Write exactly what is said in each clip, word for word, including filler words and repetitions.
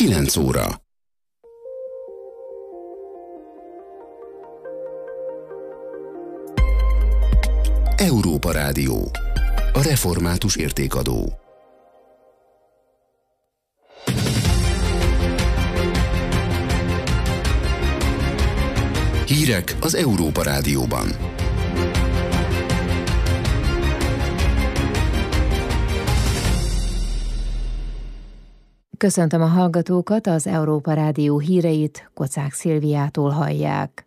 kilenc óra. Európa Rádió. A református értékadó. Hírek az Európa Rádióban. Köszöntöm a hallgatókat, az Európa Rádió híreit Kocák Szilviától hallják.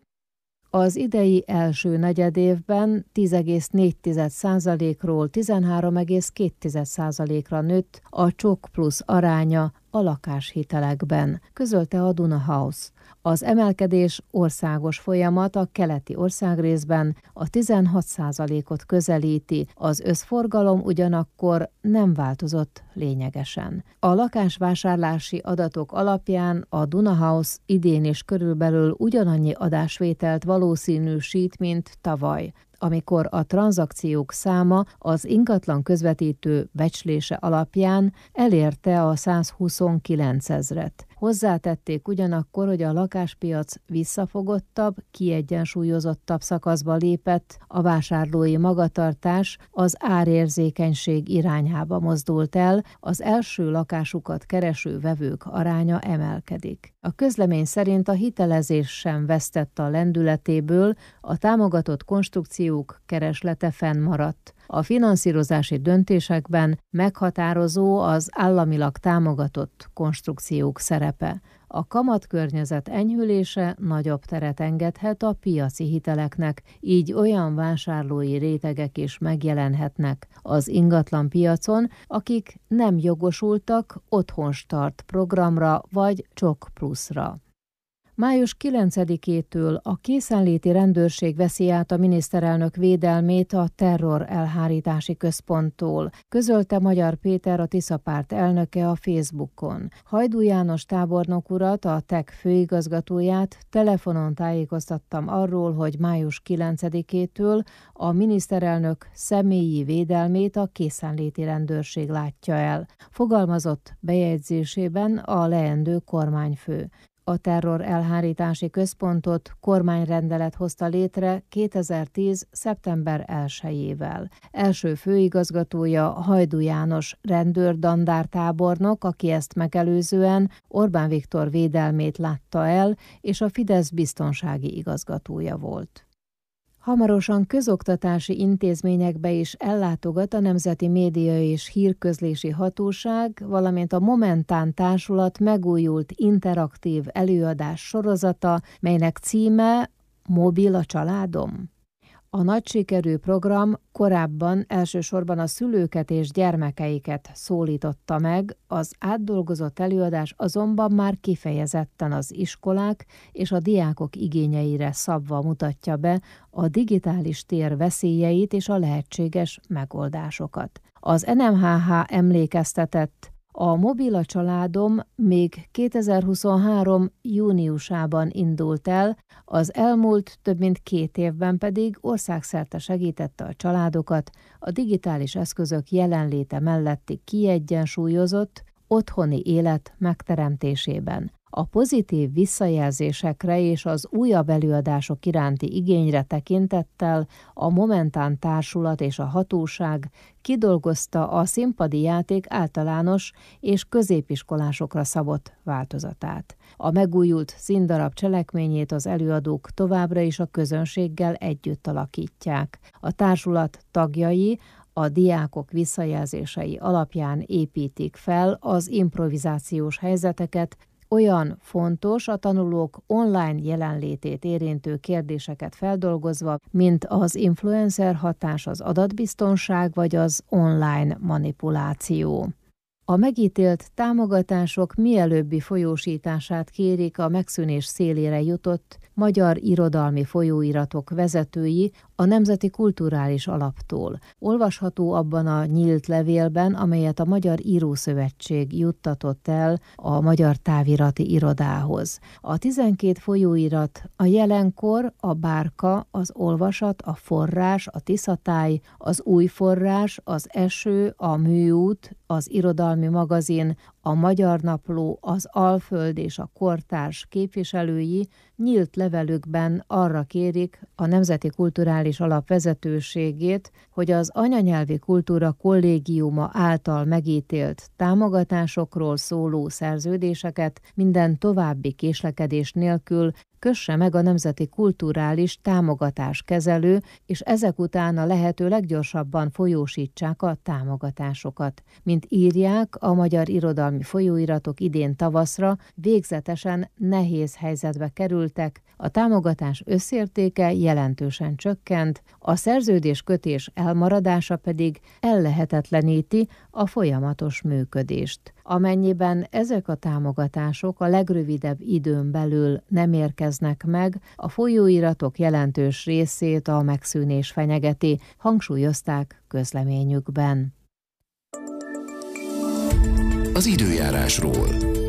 Az idei első negyedévben tíz egész négy százalékról tizenhárom egész két százalékra nőtt a csok plusz aránya a lakáshitelekben, közölte a Duna House. Az emelkedés országos folyamat, a keleti országrészben a tizenhat százalékot közelíti, az összforgalom ugyanakkor nem változott lényegesen. A lakásvásárlási adatok alapján a Duna House idén is körülbelül ugyanannyi adásvételt valószínűsít, mint tavaly, amikor a tranzakciók száma az ingatlan közvetítő becslése alapján elérte a százhuszonkilencezret. Hozzátették ugyanakkor, hogy a lakáspiac visszafogottabb, kiegyensúlyozottabb szakaszba lépett, a vásárlói magatartás az árérzékenység irányába mozdult el, az első lakásukat kereső vevők aránya emelkedik. A közlemény szerint a hitelezés sem vesztett a lendületéből, a támogatott konstrukciók kereslete fennmaradt. A finanszírozási döntésekben meghatározó az államilag támogatott konstrukciók szerepe. A kamatkörnyezet enyhülése nagyobb teret engedhet a piaci hiteleknek, így olyan vásárlói rétegek is megjelenhetnek az ingatlan piacon, akik nem jogosultak otthonstart programra vagy csok pluszra. május kilencedikétől a készenléti rendőrség veszi át a miniszterelnök védelmét a terror elhárítási központtól, közölte Magyar Péter, a Tiszapárt elnöke a Facebookon. Hajdú János tábornok urat, a té e ká főigazgatóját telefonon tájékoztattam arról, hogy május kilencedikétől a miniszterelnök személyi védelmét a készenléti rendőrség látja el, fogalmazott bejegyzésében a leendő kormányfő. A terror elhárítási központot kormányrendelet hozta létre kétezer-tíz. szeptember elsejével. Első főigazgatója Hajdú János rendőr-dandártábornok, aki ezt megelőzően Orbán Viktor védelmét látta el, és a Fidesz biztonsági igazgatója volt. Hamarosan közoktatási intézményekbe is ellátogat a Nemzeti Média és Hírközlési Hatóság, valamint a Momentán Társulat megújult interaktív előadás sorozata, melynek címe Mobil a családom. A nagy sikerű program korábban elsősorban a szülőket és gyermekeiket szólította meg, az átdolgozott előadás azonban már kifejezetten az iskolák és a diákok igényeire szabva mutatja be a digitális tér veszélyeit és a lehetséges megoldásokat. Az en em há há emlékeztetett, a Mobil a családom még kétezer-huszonhárom. júniusában indult el, az elmúlt több mint két évben pedig országszerte segítette a családokat a digitális eszközök jelenléte melletti kiegyensúlyozott, otthoni élet megteremtésében. A pozitív visszajelzésekre és az újabb előadások iránti igényre tekintettel a Momentán Társulat és a hatóság kidolgozta a színpadi játék általános és középiskolásokra szabott változatát. A megújult színdarab cselekményét az előadók továbbra is a közönséggel együtt alakítják. A társulat tagjai a diákok visszajelzései alapján építik fel az improvizációs helyzeteket, olyan fontos a tanulók online jelenlétét érintő kérdéseket feldolgozva, mint az influencer hatás, az adatbiztonság vagy az online manipuláció. A megítélt támogatások mielőbbi folyósítását kérik a megszűnés szélére jutott magyar irodalmi folyóiratok vezetői a Nemzeti Kulturális Alaptól. Olvasható abban a nyílt levélben, amelyet a Magyar Írószövetség juttatott el a Magyar Távirati Irodához. A tizenkét folyóirat a Jelenkor, a Bárka, az Olvasat, a Forrás, a Tiszatáj, az Új Forrás, az Eső, a Műút, az Irodalmi Magazin, a Magyar Napló, az Alföld és a Kortárs képviselői nyílt levelükben arra kérik a Nemzeti Kulturális Alap vezetőségét, hogy az Anyanyelvi Kultúra Kollégiuma által megítélt támogatásokról szóló szerződéseket minden további késlekedés nélkül kösse meg a Nemzeti Kulturális Támogatáskezelő, és ezek után a lehető leggyorsabban folyósítsák a támogatásokat. Mint írják, a magyar irodalmi folyóiratok idén tavaszra végzetesen nehéz helyzetbe kerültek, a támogatás összértéke jelentősen csökkent, a szerződéskötés elmaradása pedig ellehetetleníti a folyamatos működést. Amennyiben ezek a támogatások a legrövidebb időn belül nem érkeznek meg, a folyóiratok jelentős részét a megszűnés fenyegeti, hangsúlyozták közleményükben. Az időjárásról.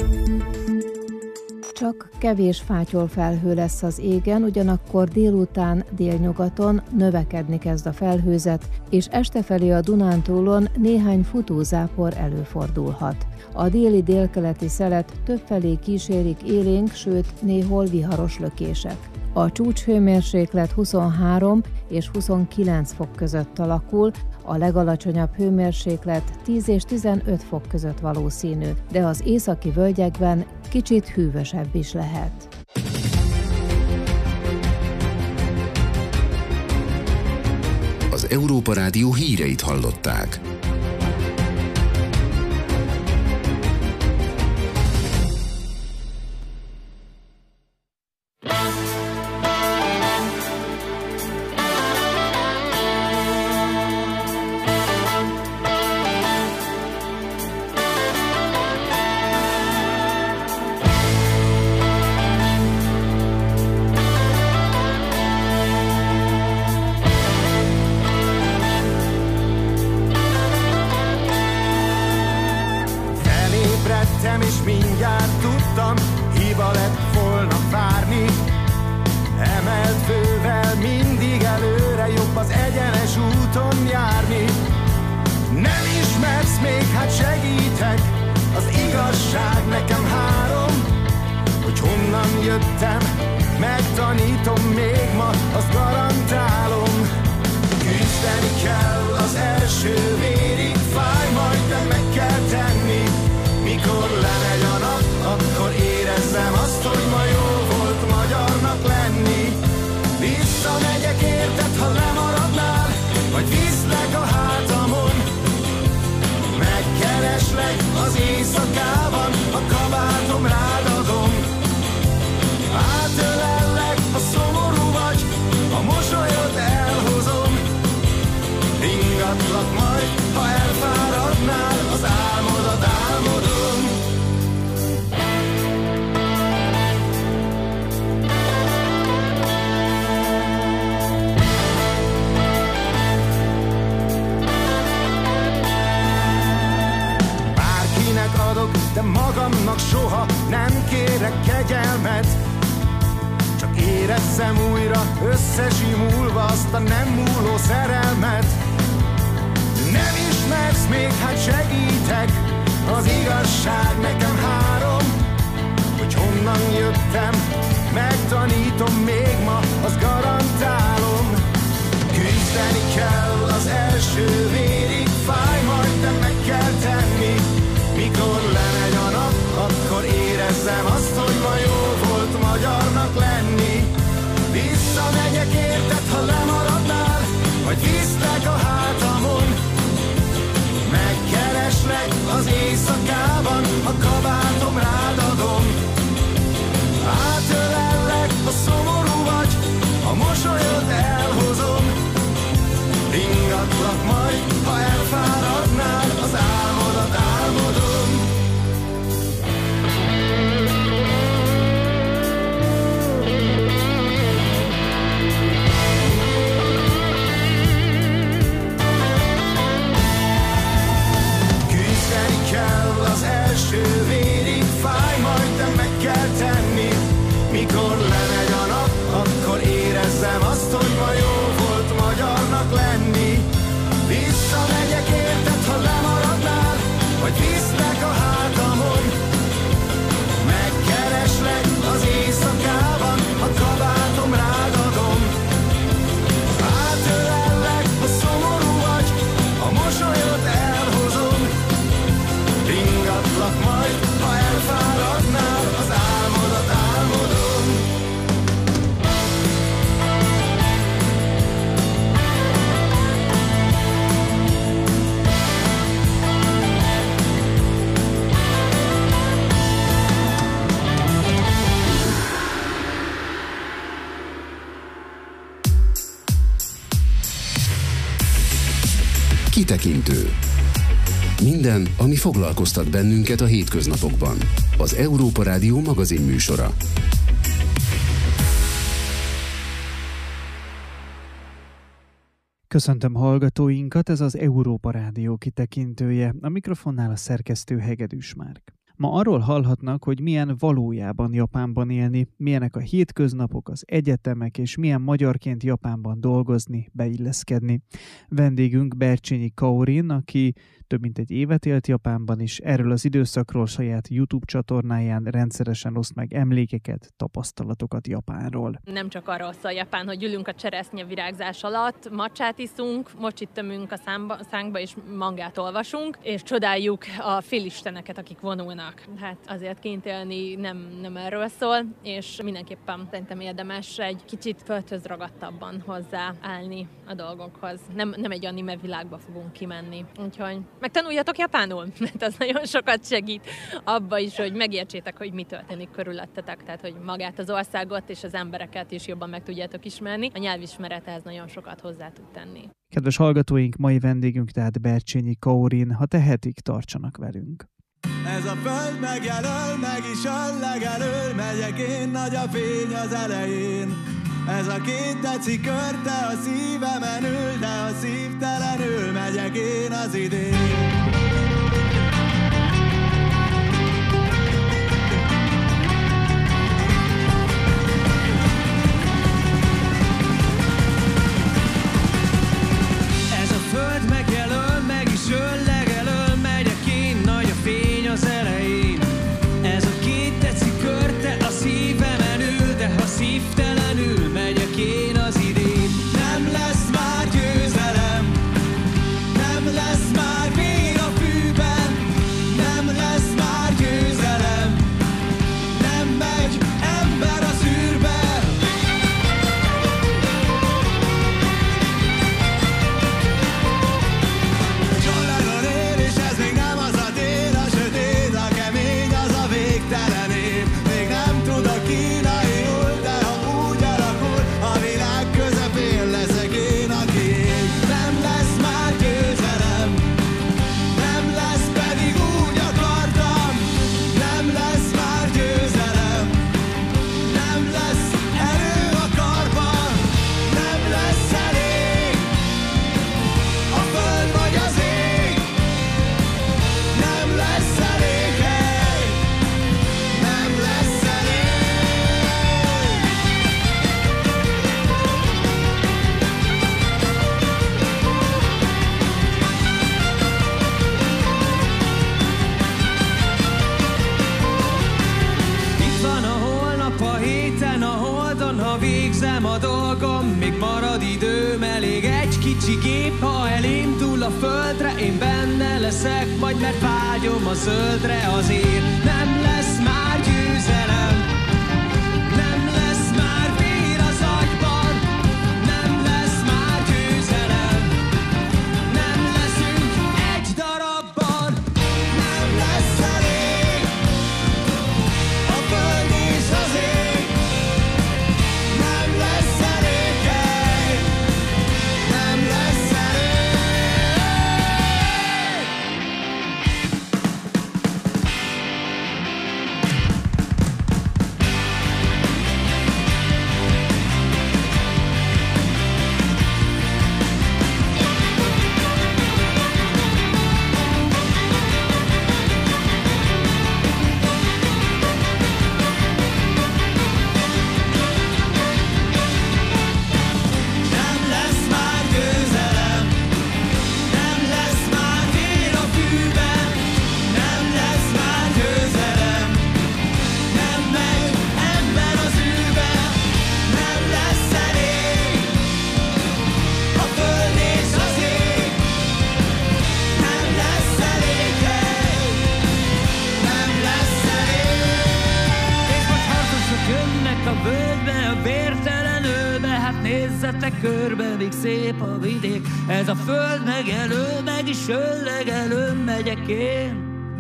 Csak kevés fátyolfelhő lesz az égen, ugyanakkor délután délnyugaton növekedni kezd a felhőzet, és este felé a Dunántúlon néhány futózápor előfordulhat. A déli délkeleti szelet többfelé kísérik élénk, sőt néhol viharos lökések. A csúcshőmérséklet huszonhárom és huszonkilenc fok között alakul, a legalacsonyabb hőmérséklet tíz és tizenöt fok között valószínű, de az északi völgyekben kicsit hűvösebb is lehet. Az Európa Rádió híreit hallották. És mindjárt tudtam, hiba lett volna várni. Emelt fővel mindig előre, jobb az egyenes úton járni. Nem ismersz még, hát segítek, az igazság nekem három. Hogy honnan jöttem, megtanítom még ma, azt garantálom. Küzdeni kell az első vérig, fáj, majd de meg kell tenni. Mikor lemegy a nap, akkor érezzem azt, hogy ma jó volt magyarnak lenni. Visszamegyek érted, ha lemaradnál, vagy viszlek a hátamon. Megkereslek az éjszakában, a kabátom rád adom. Átölellek, ha szomorú vagy, a mosolyod elhozom. Ringatlak majd, ha elfáradnál, az álmodat álmodom. De magamnak soha nem kérek kegyelmet. Csak érezzem újra összesimulva azt a nem múló szerelmet. Nem ismersz még, hát segítek, az igazság nekem három. Hogy honnan jöttem, megtanítom még ma, azt garantálom. Küzdeni kell az első vérig, fáj, majd de meg kell tenni. Mikor lemegy a nap, akkor érezzem azt, hogy ma jó volt magyarnak lenni. Visszamegyek érted, ha lemaradnál, vagy viszlek a hátamon. Megkereslek az éjszakában, a kabátom rád adom. Átölellek, ha szomorú vagy, a mosolyod elhozom. Ringatlak majd, ha elfáradnál, az álmodat álmodom. Küzdeni kell az első vérig, fáj, majd de meg kell tenni. Mikor lemegy a nap, akkor érezzem azt, hogy ma jó volt magyarnak lenni. Visszamegyek érted, ha lemaradnál, vagy viszlek a hátamon. Kitekintő. Minden, ami foglalkoztat bennünket a hétköznapokban. Az Európa Rádió magazinműsora. Köszöntöm hallgatóinkat, ez az Európa Rádió kitekintője. A mikrofonnál a szerkesztő Hegedűs Márk. Ma arról hallhatnak, hogy milyen valójában Japánban élni, milyenek a hétköznapok, az egyetemek, és milyen magyarként Japánban dolgozni, beilleszkedni. Vendégünk Bercsényi Kaorin, aki több mint egy évet élt Japánban, és erről az időszakról saját YouTube csatornáján rendszeresen oszt meg emlékeket, tapasztalatokat Japánról. Nem csak arról szól Japán, hogy ülünk a cseresznye virágzás alatt, macsát iszunk, mocsit tömünk a számba, szánkba, és mangát olvasunk, és csodáljuk a félisteneket, akik vonulnak. Hát azért kint élni nem, nem erről szól, és mindenképpen szerintem érdemes egy kicsit földhöz ragadtabban hozzáállni a dolgokhoz. Nem, nem egy anime világba fogunk kimenni. Úgyhogy megtanuljatok japánul, mert az nagyon sokat segít abba is, hogy megértsétek, hogy mi történik körülöttetek, tehát hogy magát az országot és az embereket is jobban meg tudjátok ismerni. A nyelvismerethez nagyon sokat hozzá tud tenni. Kedves hallgatóink, mai vendégünk tehát Bercsényi Kaorin, ha tehetik, tartsanak velünk. Ez a föld megjelöl, meg is öl, legelől, megyek én, nagy a fény az elején. Ez a két deci körte a szívemen ül, de a szívtelenül megyek én az idén. Ez a föld megjelöl, meg is öl, legelől, megyek én, nagy a fény az elején. Ez a két deci körte a szívemen ül, de ha szívtelenül megyek én az idén. Nem lesz már győzelem, nem lesz már vér a fűben, nem lesz már győzelem, nem megy ember az űrbe. Csalágon él, és ez még nem az a tél, a sötét, a kemény, az a végtelen év. Még nem tudok kínaiul, de ha úgy alakul, a világ közepén leszek én, aki ég. Nem lesz már győzelem, nem lesz pedig úgy akartam. Nem lesz már győzelem, nem lesz erő a karban. Nem lesz elég a föld vagy az ég. Nem lesz elég hely, nem lesz elég. Itt van a holnap, a héten, a holdon, ha végzem a dolgom, még marad időm elég. Egy kicsi gép, ha elindul a földre, én benne leszek, majd mert vágyom a zöldre azért. Nem lesz már győzelem, nem lesz már vér az agyban, nem lesz már győzelem, nem leszünk egy darabban. Nem lesz elég a föld és az ég, nem lesz elég hely, nem lesz elég. Nem lesz már győzelem, nem lesz már vér a fűben, nem lesz már győzelem, nem megy ember az űrbe. Nem lesz elég a föld és az ég, nem lesz elég hely, nem lesz elég. És most harcosok jönnek a völgybe, a vértelen ölbe, hát nézzetek körbe, még szép a vidék. Ez a föld megelő, meg is öl, legelő, megyek én.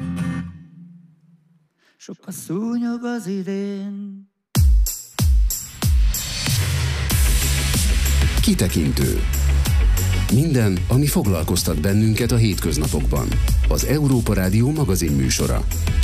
Sok a szúnyog az idén. Kitekintő. Minden, ami foglalkoztat bennünket a hétköznapokban. Az Európa Rádió magazinműsora.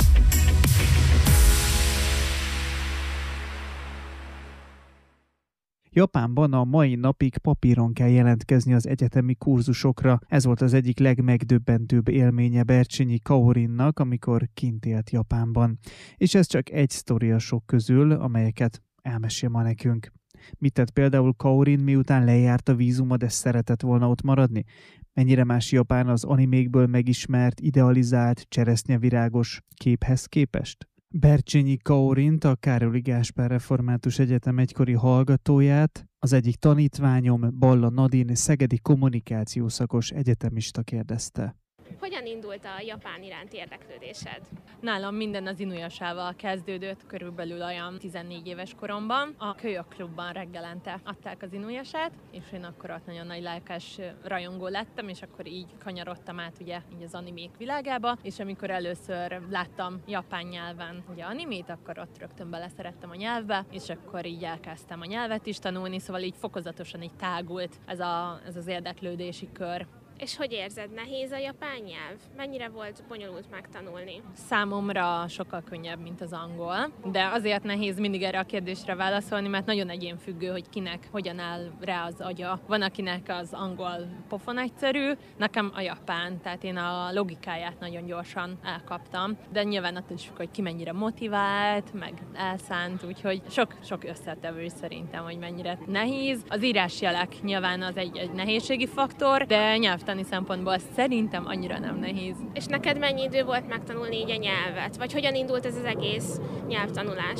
Japánban a mai napig papíron kell jelentkezni az egyetemi kurzusokra. Ez volt az egyik legmegdöbbentőbb élménye Bercsényi Kaorinnak, amikor kint élt Japánban. És ez csak egy sztori a sok közül, amelyeket elmesél ma nekünk. Mit tett például Kaorin, miután lejárt a vízuma, de szeretett volna ott maradni? Mennyire más Japán az animékből megismert, idealizált, cseresznyevirágos képhez képest? Bercsényi Kaorint, a Károly Gáspár Református Egyetem egykori hallgatóját, az egyik tanítványom, Balla Nadine, szegedi kommunikációszakos egyetemista kérdezte. Hogyan indult a Japán iránti érdeklődésed? Nálam minden az Inuyashával kezdődött, körülbelül olyan tizennégy éves koromban. A Kölyök klubban reggelente adták az Inuyashát, és én akkor ott nagyon nagy lelkes rajongó lettem, és akkor így kanyarodtam át ugye így az animék világába, és amikor először láttam japán nyelven ugye animét, akkor ott rögtön beleszerettem a nyelvbe, és akkor így elkezdtem a nyelvet is tanulni, szóval így fokozatosan így tágult ez, a, ez az érdeklődési kör. És hogy érzed, nehéz a japán nyelv? Mennyire volt bonyolult megtanulni? Számomra sokkal könnyebb, mint az angol, de azért nehéz mindig erre a kérdésre válaszolni, mert nagyon egyénfüggő, hogy kinek hogyan áll rá az agya. Van, akinek az angol pofon egyszerű, nekem a japán, tehát én a logikáját nagyon gyorsan elkaptam, de nyilván attól is függ, hogy ki mennyire motivált, meg elszánt, úgyhogy sok, sok összetevő szerintem, hogy mennyire nehéz. Az írásjelek nyilván az egy, egy nehézségi faktor, de nyelvtan szempontból szerintem annyira nem nehéz. És neked mennyi idő volt megtanulni így a nyelvet? Vagy hogyan indult ez az egész nyelvtanulás?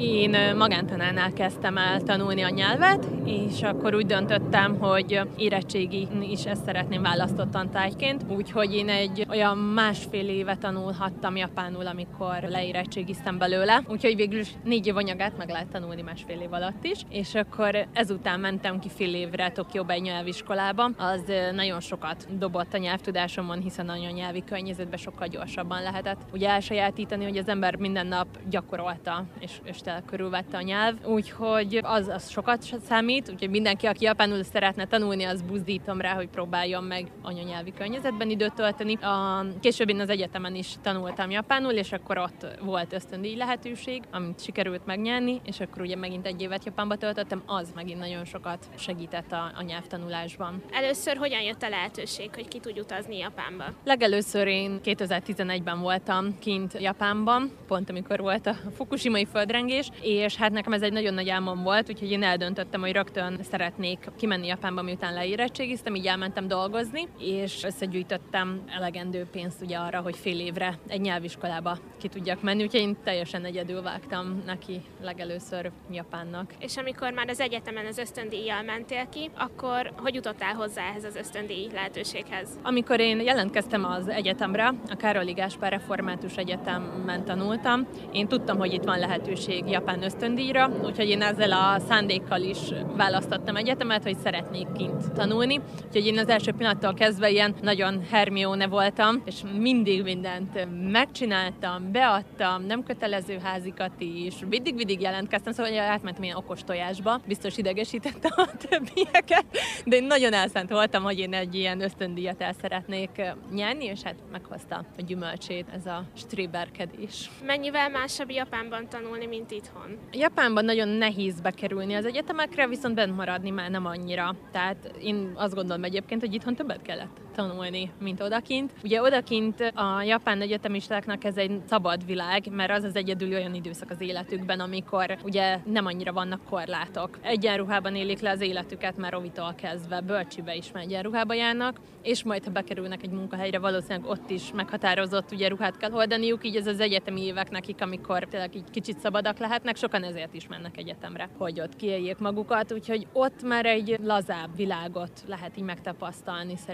Én magántanárnál kezdtem el tanulni a nyelvet, és akkor úgy döntöttem, hogy érettségi is ezt szeretném választott tantárgyként, úgyhogy én egy olyan másfél éve tanulhattam japánul, amikor leérettségiztem belőle, úgyhogy végül is négy év anyagát meg lehet tanulni másfél év alatt is, és akkor ezután mentem ki fél évre Tokióba egy nyelviskolába, az nagyon sokat dobott a nyelvtudásomon, hiszen a nyelvi környezetben sokkal gyorsabban lehetett ugye elsajátítani, hogy az ember minden nap gyakorolta, és, és tényleg körülvette a nyelv. Úgyhogy az, az sokat számít, úgyhogy mindenki, aki japánul szeretne tanulni, az buzdítom rá, hogy próbáljon meg anyanyelvi környezetben időt tölteni. A, később én az egyetemen is tanultam japánul, és akkor ott volt ösztöndíj lehetőség, amit sikerült megnyerni, és akkor ugye megint egy évet Japánba töltöttem, az megint nagyon sokat segített a, a nyelvtanulásban. Először hogyan jött a lehetőség, hogy ki tudj utazni Japánba? Legelőször én kétezer-tizenegyben voltam kint Japánban, pont amikor volt a fukushimai földrengés, és hát nekem ez egy nagyon nagy álmom volt, úgyhogy én eldöntöttem, hogy rögtön szeretnék kimenni Japánba, miután leérettségiztem, így elmentem dolgozni, és összegyűjtöttem elegendő pénzt ugye arra, hogy fél évre egy nyelviskolába ki tudjak menni, úgyhogy én teljesen egyedül vágtam neki legelőször Japánnak. És amikor már az egyetemen az ösztöndíjjal mentél ki, akkor hogy jutottál hozzá ehhez az ösztöndíj lehetőséghez? Amikor én jelentkeztem az egyetemre, a Károly Gáspár Református Egyetemen tanultam, én tudtam, hogy itt van lehetőség japán ösztöndíjra, úgyhogy én ezzel a szándékkal is választottam egyetemet, hogy szeretnék kint tanulni. Úgyhogy én az első pillanattól kezdve ilyen nagyon Hermione voltam, és mindig mindent megcsináltam, beadtam, nem kötelező házikat is, mindig-mindig jelentkeztem, szóval átmentem ilyen okos tojásba, biztos idegesítettem a többieket, de én nagyon elszánt voltam, hogy én egy ilyen ösztöndíjat el szeretnék nyerni, és hát meghozta a gyümölcsét ez a stréberkedés. Mennyivel másabb Japánban tanulni, mint itthon? Japánban nagyon nehéz bekerülni az egyetemekre, viszont bent maradni már nem annyira. Tehát én azt gondolom egyébként, hogy itthon többet kellett tanulni, mint odakint. Ugye odakint a japán egyetemistáknak ez egy szabad világ, mert az az egyedül olyan időszak az életükben, amikor ugye nem annyira vannak korlátok. Egyenruhában élik le az életüket már óvitól kezdve, bölcsibe is már egyenruhába járnak, és majd ha bekerülnek egy munkahelyre, valószínűleg ott is meghatározott ugye ruhát kell hordaniuk, így ez az egyetemi évek nekik, amikor tényleg így kicsit szabadak lehetnek, sokan ezért is mennek egyetemre, hogy ott kiéljék magukat, úgyhogy ott már egy lazább világot lehet így megtapasztalni szerintem.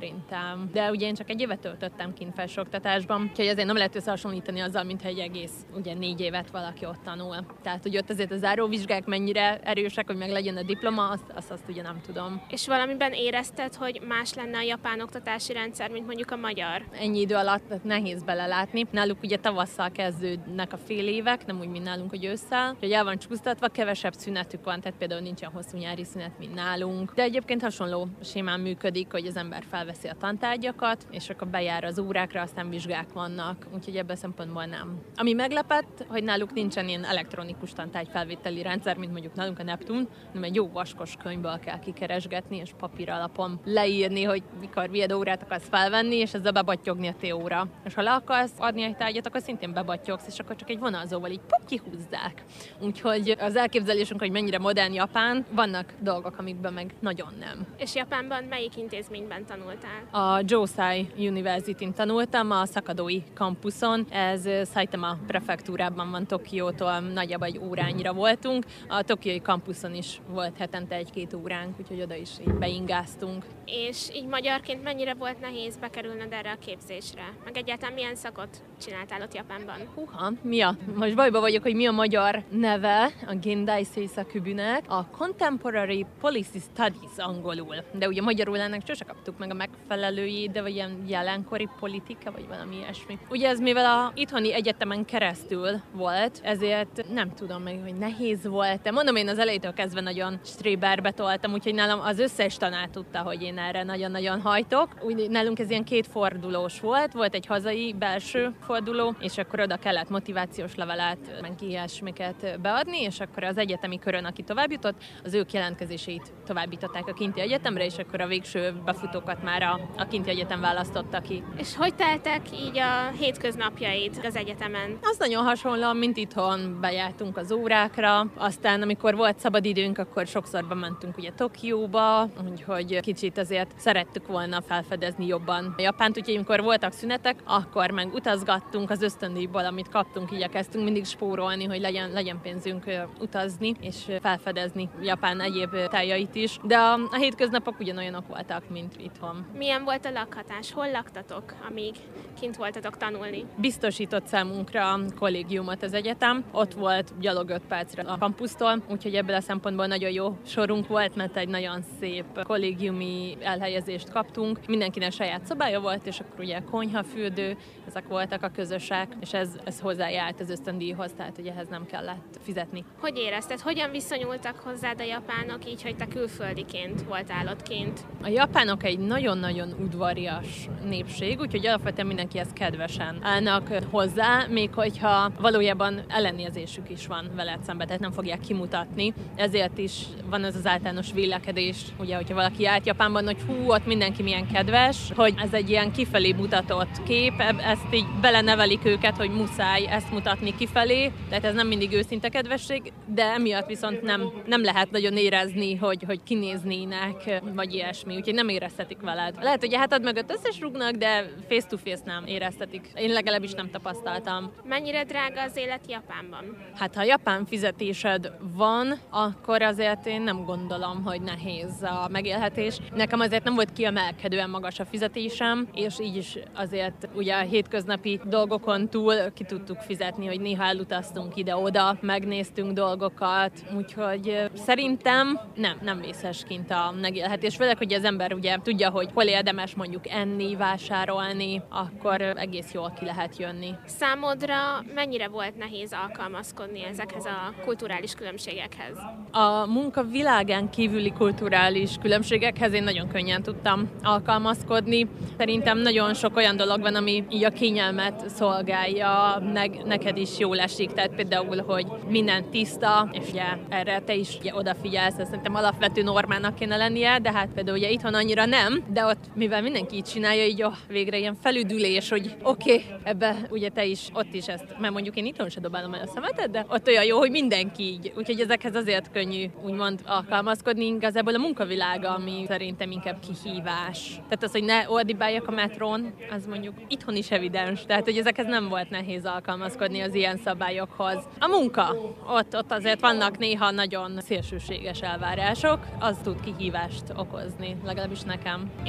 De ugye én csak egy évet töltöttem kint felsőoktatásban, úgyhogy azért nem lehet összehasonlítani azzal, mintha egy egész, ugye négy évet valaki ott tanul. Tehát, hogy ott azért a záróvizsgák mennyire erősek, hogy meg legyen a diploma, azt, azt, azt ugye nem tudom. És valamiben érezted, hogy más lenne a japán oktatási rendszer, mint mondjuk a magyar? Ennyi idő alatt nehéz belelátni. Náluk ugye tavasszal kezdődnek a fél évek, nem úgy, mint nálunk, hogy ősszel. Úgyhogy el van csúsztatva, kevesebb szünetük van, tehát például nincsen hosszú nyári szünet, mint nálunk. De egyébként hasonló sémán működik, hogy az ember felveszi a tantárgyakat, és akkor bejár az órákra, aztán vizsgák vannak. Úgyhogy ebből szempontból nem. Ami meglepett, hogy náluk nincsen ilyen elektronikus tantárgyfelvételi rendszer, mint mondjuk nálunk a Neptun, hanem egy jó vaskos könyvből kell kikeresgetni, és papír alapon leírni, hogy mikor milyen órát akarsz felvenni, és ezzel bebattyogni a té-óra. És ha le akarsz adni egy tárgyat, akkor szintén bebattyogsz, és akkor csak egy vonalzóval így pop, kihúzzák. Úgyhogy az elképzelésünk, hogy mennyire modern Japán, vannak dolgok, amikben meg nagyon nem. És Japánban melyik intézményben tanultál? A Josai University-n tanultam, a Szakadói kampuszon. Ez Saitama prefektúrában van, Tokiótól nagyjából egy órányira voltunk. A tokiói kampuszon is volt hetente egy-két óránk, úgyhogy oda is így beingáztunk. És így magyarként mennyire volt nehéz bekerülned erre a képzésre? Meg egyáltalán milyen szakot csináltál ott Japánban? Húha, mi a? Most bajba vagyok, hogy mi a magyar neve a Gendai Seisakubunek. A Contemporary Policy Studies angolul. De ugye magyarul ennek sose kaptuk meg a megfelelőjét, de vagy ilyen jelenkori politika, vagy valami ilyesmi. Ugye ez mivel a itthoni egyetemen keresztül volt, ezért nem tudom meg, hogy nehéz volt. De mondom, én az elejétől kezdve nagyon stréberbe toltam, úgyhogy nálam az összes tanár tudta, hogy én erre nagyon-nagyon hajtok. Úgy nálunk ez ilyen két fordulós volt, volt egy hazai belső forduló, és akkor oda kellett motivációs levelet, meg ilyesmiket beadni, és akkor az egyetemi körön, aki tovább jutott, az ők jelentkezéseit továbbították a kinti egyetemre, és akkor a végső befutókat már a, a kinti egyetem választotta ki. És hogy teltek így a hétköznapjaid az egyetemen? Az nagyon hasonlóan, mint itthon, bejártunk az órákra, aztán amikor volt szabadidőnk, akkor sokszor bementünk ugye Tokióba, úgyhogy kicsit azért szerettük volna felfedezni jobban a Japánt, úgyhogy amikor voltak szünetek, akkor meg utazgattunk, az ösztöndíjból, amit kaptunk, igyekeztünk mindig spórolni, hogy legyen, legyen pénzünk utazni, és felfedezni Japán egyéb tájait is. De a, a hétköznapok ugyanolyanok voltak, mint itthon. Milyen volt a lakhatás? Hol laktatok, amíg kint voltatok tanulni? Biztosított számunkra a kollégiumot az egyetem. Ott volt gyalog öt percre a kampusztól, úgyhogy ebből a szempontból nagyon jó sorunk volt, mert egy nagyon szép kollégiumi elhelyezést kaptunk. Mindenkinek saját szobája volt, és akkor ugye konyha, fürdő, ezek voltak a közösek, és ez, ez hozzájárt az ösztöndíjhoz, tehát ugye ehhez nem kellett fizetni. Hogy érezted? Hogyan viszonyultak hozzád a japánok, így, hogy te külföldiként voltál ott kint? A japánok egy nagyon-nagyon udvarias népség, úgyhogy alapvetően mindenkihez kedvesen állnak hozzá, még hogyha valójában ellenérzésük is van veled szemben, tehát nem fogják kimutatni. Ezért is van ez az általános vélekedés, ugye, hogyha valaki járt Japánban, hogy hú, ott mindenki milyen kedves, hogy ez egy ilyen kifelé mutatott kép, ezt így belenevelik őket, hogy muszáj ezt mutatni kifelé, tehát ez nem mindig őszinte kedvesség, de emiatt viszont nem, nem lehet nagyon érezni, hogy, hogy kinéznének, vagy ilyesmi, úgyhogy nem éreztetik veled. Lehet, hogy a hátad mögött összesrúgnak, de face-to-face nem éreztetik. Én legalábbis nem tapasztaltam. Mennyire drága az élet Japánban? Hát ha japán fizetésed van, akkor azért én nem gondolom, hogy nehéz a megélhetés. Nekem azért nem volt kiemelkedően magas a fizetésem, és így is azért ugye a hétköznapi dolgokon túl ki tudtuk fizetni, hogy néha elutaztunk ide-oda, megnéztünk dolgokat, úgyhogy szerintem nem, nem vészes kint a megélhetés. Főleg, hogy az ember ugye tudja, hogy hol érdemes mondjuk enni, vásárolni, akkor egész jól ki lehet jönni. Számodra mennyire volt nehéz alkalmazkodni ezekhez a kulturális különbségekhez? A munka világán kívüli kulturális különbségekhez én nagyon könnyen tudtam alkalmazkodni. Szerintem nagyon sok olyan dolog van, ami így a kényelmet szolgálja, meg neked is jól esik. Tehát például, hogy minden tiszta, és ugye erre te is ugye odafigyelsz, ez szerintem alapvető normának kéne lennie, de hát például ugye itthon annyira nem, de ott mivel mindenki így csinálja, így oh, végre ilyen felüdülés, hogy oké, okay, ebbe ugye te is, ott is ezt, mert mondjuk én itthon se dobálom el a szemetet, de ott olyan jó, hogy mindenki így. Úgyhogy ezekhez azért könnyű úgymond alkalmazkodni, igazából a munkavilága, ami szerintem inkább kihívás. Tehát az, hogy ne ordibáljak a metrón, az mondjuk itthon is evidens, tehát hogy ezekhez nem volt nehéz alkalmazkodni az ilyen szabályokhoz. A munka, ott, ott azért vannak néha nagyon szélsőséges elvárások, az tud kihívást okozni, legalábbis nekem. És ha már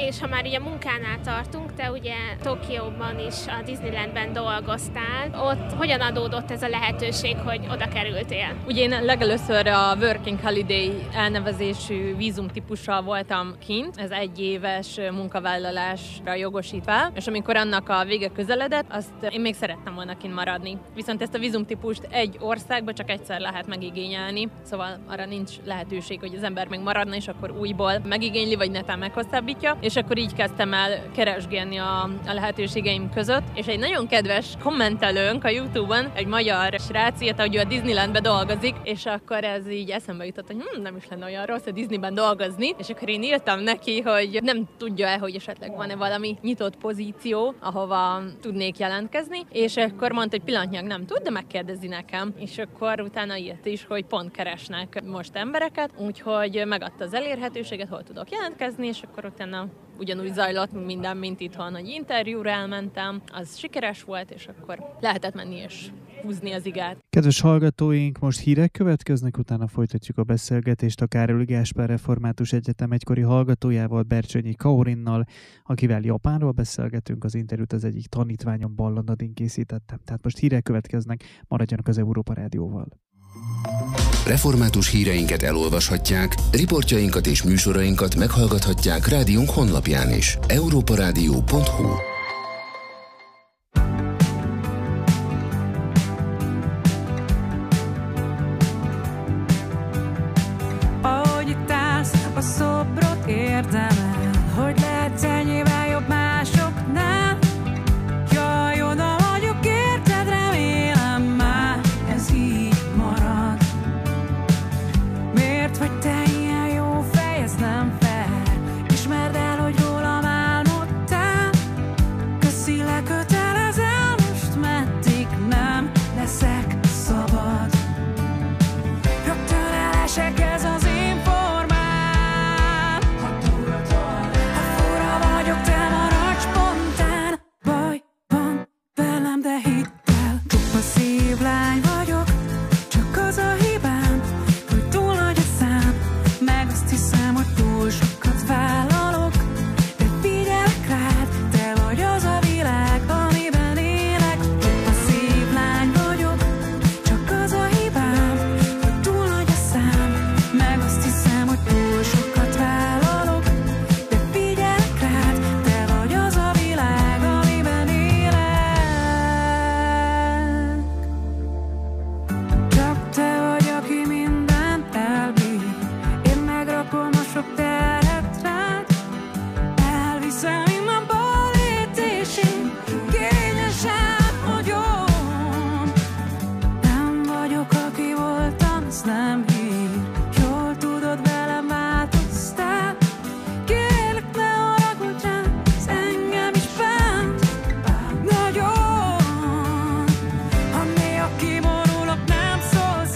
ugye munkánál tartunk, te ugye Tokióban is a Disneylandben dolgoztál. Ott hogyan adódott ez a lehetőség, hogy oda kerültél? Ugye én legelőször a Working Holiday elnevezésű vízumtípussal voltam kint, ez egy éves munkavállalásra jogosít fel, és amikor annak a vége közeledett, azt én még szerettem volna kint maradni. Viszont ezt a vízumtípust egy országban csak egyszer lehet megigényelni, szóval arra nincs lehetőség, hogy az ember még maradna, és akkor újból megigényli, vagy netán meghosszabbítja, és akkor így kezdtem el keresgélni a, a lehetőségeim között, és egy nagyon kedves kommentelőnk a YouTube-on, egy magyar srác írta, hogy ő a Disneylandben dolgozik, és akkor ez így eszembe jutott, hogy hm, nem is lenne olyan rossz a Disneyben dolgozni, és akkor én írtam neki, hogy nem tudja-e, hogy esetleg van-e valami nyitott pozíció, ahova tudnék jelentkezni, és akkor mondta, hogy pillanatnyilag nem tud, de megkérdezi nekem, és akkor utána írt is, hogy pont keresnek most embereket, úgyhogy megadta az elérhetőséget, hol tudok jelentkezni, és akkor utána ugyanúgy zajlott minden, mint itthon, hogy interjúra elmentem, az sikeres volt, és akkor lehetett menni és húzni az igát. Kedves hallgatóink, most hírek következnek, utána folytatjuk a beszélgetést a Károly Gáspár Református Egyetem egykori hallgatójával, Bercsényi Kaorinnal, akivel Japánról beszélgetünk, az interjút az egyik tanítványom Balla Nadin készítette. Tehát most hírek következnek, maradjanak az Európa Rádióval. Református híreinket elolvashatják, riportjainkat és műsorainkat meghallgathatják rádiónk honlapján is. európarádió pont hu. Ahogy itt állsz, a szobrot érdemel, hogy lehetsz ennyivel jobb másoknál. Jaj, oda vagyok, érted, remélem már ez így marad. Miért vagy te ilyen jó fej, ez nem fair. Ismerd el, hogy rólam álmodtál. Köszi, lekötelezel, most meddig nem leszek szabad. Rögtön elesek, ez az én formám. Ha fura vagyok, te maradj spontán. Baj van velem, de hidd el, csupa szív lány vagyok. Csak az a hibám, hogy túl nagy a szám. Meg azt hiszem, hogy túl sokat vállalok. De figyelek rád, te vagy az a világ, amiben élek. Csupa szív lány vagyok. Csak az a hibám, hogy túl nagy a szám. Meg azt hiszem, hogy túl sokat vállalok. De figyelek rád, te vagy az a világ, amiben élek. Csak te vagy, aki mindent elbír. Én megrakom a sok terhet rád. Elviszem innen balét, és én kényesen hagyom. Nem vagyok, aki voltam, ez nem hír. Jól tudod, velem változtál. Kérlek, ne haragudj rám, ez engem is bánt nagyon. Ha néha kiborulok, nem szólsz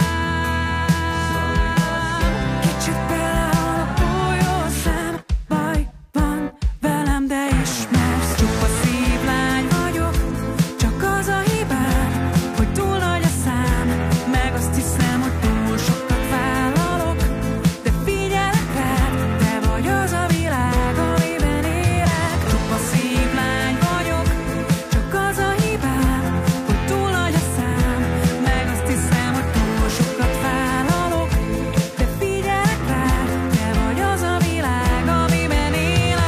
rám. Kicsit belehalok, bújó szem. Baj van velem, de ismersz. Csupa szívlány vagyok. Csak az a hibám, hogy túl nagy a szám. Meg azt hiszem, hogy túl sokat vállalok. De figyelek rád, te vagy az a világ, amiben élek. Csupa szívlány vagyok. Csak az a hibám, hogy túl nagy a szám. Meg azt hiszem, hogy túl sokat vállalok. De figyelek rád, te vagy az a világ, amiben élek.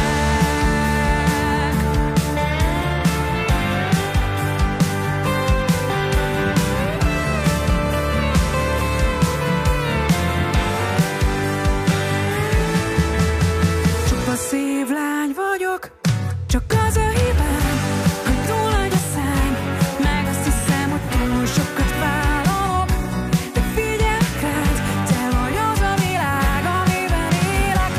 Csupa szívlány vagyok. Csak az a hibám, hogy túl nagy a szám. Meg azt hiszem, hogy túl sokat vállalok. De figyelek rád, te vagy az a világ, amiben élek.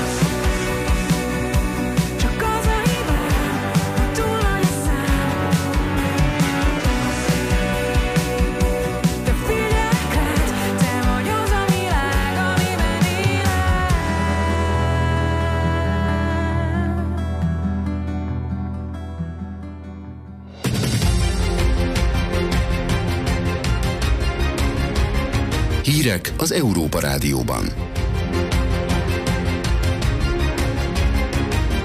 Csak az a hibám, hogy túl nagy a szám. De figyelek rád, te vagy az a világ, amiben élek. Hírek az Európa Rádióban.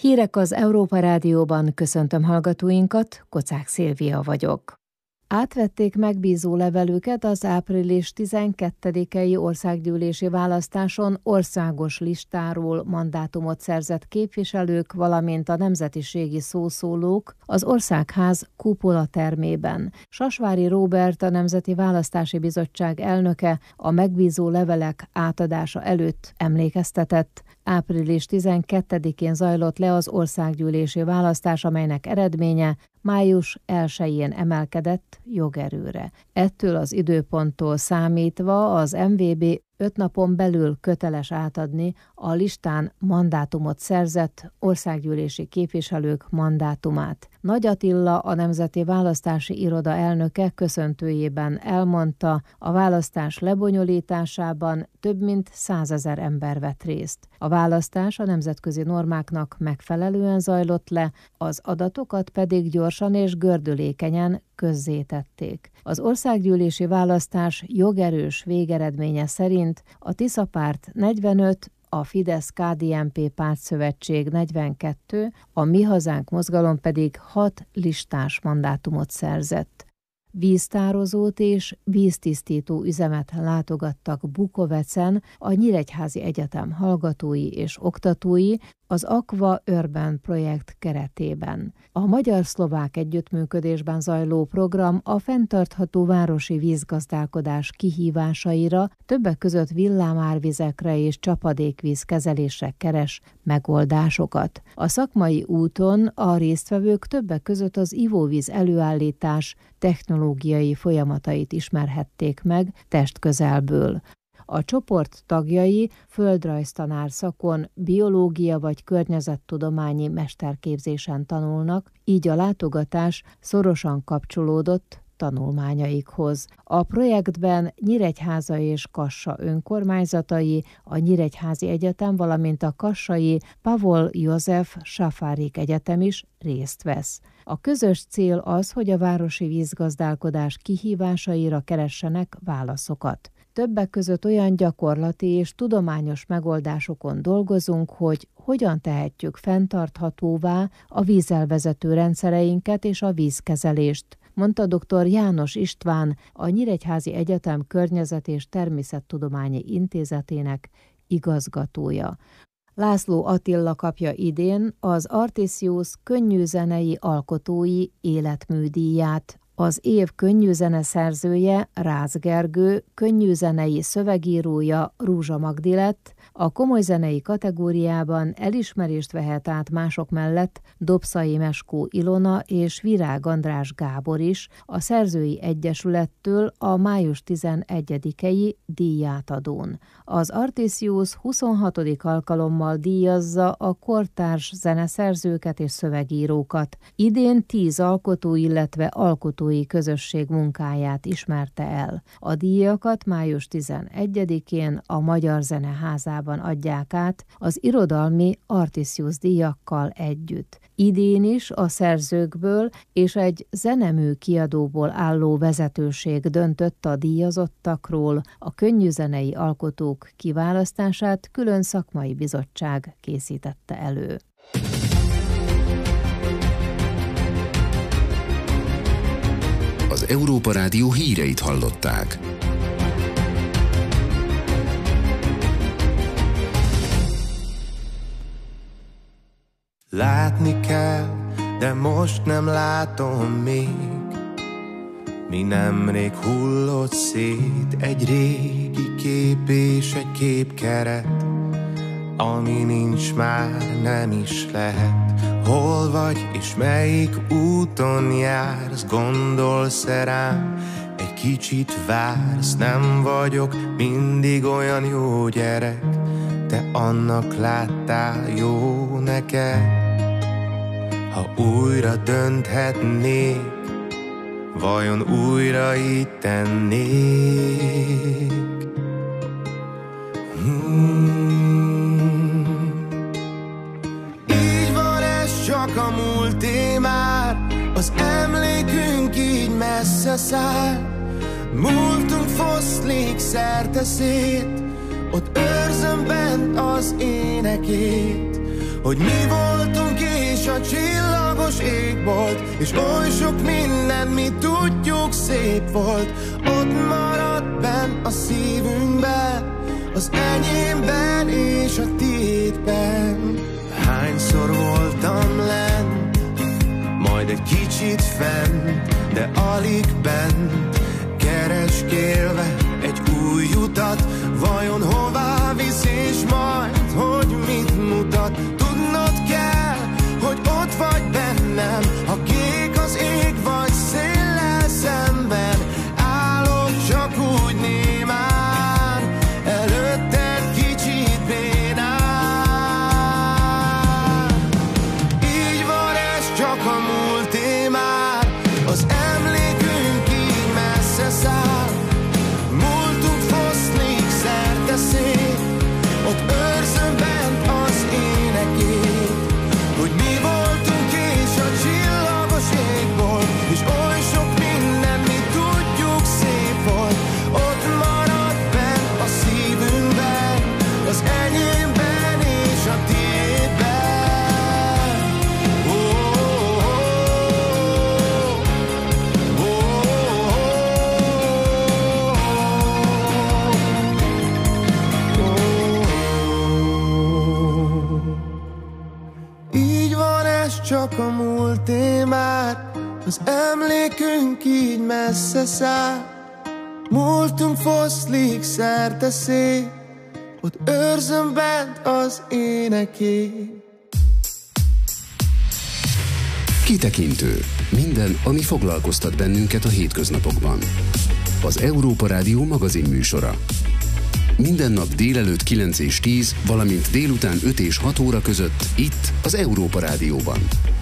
Hírek az Európa Rádióban, köszöntöm hallgatóinkat, Kocák Szilvia vagyok. Átvették megbízó levelüket az április tizenkettedikei országgyűlési választáson országos listáról mandátumot szerzett képviselők, valamint a nemzetiségi szószólók az Országház kupola termében. Sasvári Róbert, a Nemzeti Választási Bizottság elnöke a megbízó levelek átadása előtt emlékeztetett. április tizenkettedikén zajlott le az országgyűlési választás, amelynek eredménye május elsején emelkedett jogerőre. Ettől az időponttól számítva az em vé bé öt napon belül köteles átadni a listán mandátumot szerzett országgyűlési képviselők mandátumát. Nagy Attila, a Nemzeti Választási Iroda elnöke köszöntőjében elmondta, a választás lebonyolításában több mint százezer ember vett részt. A választás a nemzetközi normáknak megfelelően zajlott le, az adatokat pedig gyorsan és gördülékenyen közzétették. Az országgyűlési választás jogerős végeredménye szerint a Tisza párt negyvenöt, a Fidesz-ká dé en pé pártszövetség negyvenkettő, a Mi Hazánk mozgalom pedig hat listás mandátumot szerzett. Víztározót és víztisztító üzemet látogattak Bukovecen a Nyíregyházi Egyetem hallgatói és oktatói az Aqua Urban projekt keretében. A magyar-szlovák együttműködésben zajló program a fenntartható városi vízgazdálkodás kihívásaira, többek között villámárvizekre és csapadékvíz kezelésre keres megoldásokat. A szakmai úton a résztvevők többek között az ivóvíz előállítás technológiai folyamatait ismerhették meg testközelből. A csoport tagjai földrajztanár szakon, biológia vagy környezettudományi mesterképzésen tanulnak, így a látogatás szorosan kapcsolódott tanulmányaikhoz. A projektben Nyíregyháza és Kassa önkormányzatai, a Nyíregyházi Egyetem, valamint a kassai Pavol József Safárik Egyetem is részt vesz. A közös cél az, hogy a városi vízgazdálkodás kihívásaira keressenek válaszokat. Többek között olyan gyakorlati és tudományos megoldásokon dolgozunk, hogy hogyan tehetjük fenntarthatóvá a vízelvezető rendszereinket és a vízkezelést, mondta dr. János István, a Nyíregyházi Egyetem Környezet- és Természettudományi Intézetének igazgatója. László Attila kapja idén az Artisius könnyűzenei alkotói életműdíját. Az év könnyűzene szerzője, Rácz Gergő, könnyűzenei szövegírója Rúzsa Magdi lett, a komolyzenei kategóriában elismerést vehet át mások mellett Dobszai Meskó Ilona és Virág András Gábor is, a Szerzői Egyesülettől a május tizenegyedikei díjátadón. Az Artisius huszonhatodik alkalommal díjazza a kortárs zeneszerzőket és szövegírókat. Idén tíz alkotó, illetve alkotói közösség munkáját ismerte el. A díjakat május tizenegyedikén a Magyar Zeneházában adják át az irodalmi Artisius díjakkal együtt. Idén is a szerzőkből és egy zenemű kiadóból álló vezetőség döntött a díjazottakról, a könnyűzenei alkotók kiválasztását külön szakmai bizottság készítette elő. Az Európa Rádió híreit hallották. Látni kell, de most nem látom még. Mi nemrég hullott szét egy régi kép és egy képkeret, ami nincs már, nem is lehet. Hol vagy és melyik úton jársz, gondolsz-e rám, egy kicsit vársz. Nem vagyok mindig olyan jó gyerek, te annak láttál jó neked. Ha újra dönthetnék, vajon újra így tennék? Hmm. Így van ez csak a múlté már, az emlékünk így messze száll. Múltunk foszlik szerte szét, ott őrzöm bent az énekét, hogy mi voltunk a csillagos égbolt, és oly sok minden, mi tudjuk, szép volt. Ott maradt benn a szívünkben, az enyémben és a tiédben. Hányszor voltam lent, majd egy kicsit fent, de alig bent, kereskélve egy új utat. Vajon hová visz és majd, hogy mit mutat? Tudnod kell, hogy ott vagy bennem, ha kék az ég vagy széllel szemben. Állok csak úgy némán, előtted kicsit bénán. Így van ez csak a múlté már, az emlékünk így messze száll. Múltunk foszlik szerte szét, ott őrzöm bent az énekét, hogy mi voltunk és a csillagos égbolt, és oly sok minden, mi tudjuk, szép volt. Ott maradt bent a szívünkben, az enyémben és a tiédben. Oh, oh, oh, oh, oh, oh. Így van ez csak a múlté már, az emlékünk így messze száll. Múltunk foszlik szerte szét, ott őrzöm bent az énekét. Kitekintő. Minden, ami foglalkoztat bennünket a hétköznapokban. Az Európa Rádió magazin műsora. Minden nap délelőtt kilenc és tíz, valamint délután öt és hat óra között itt az Európa Rádióban.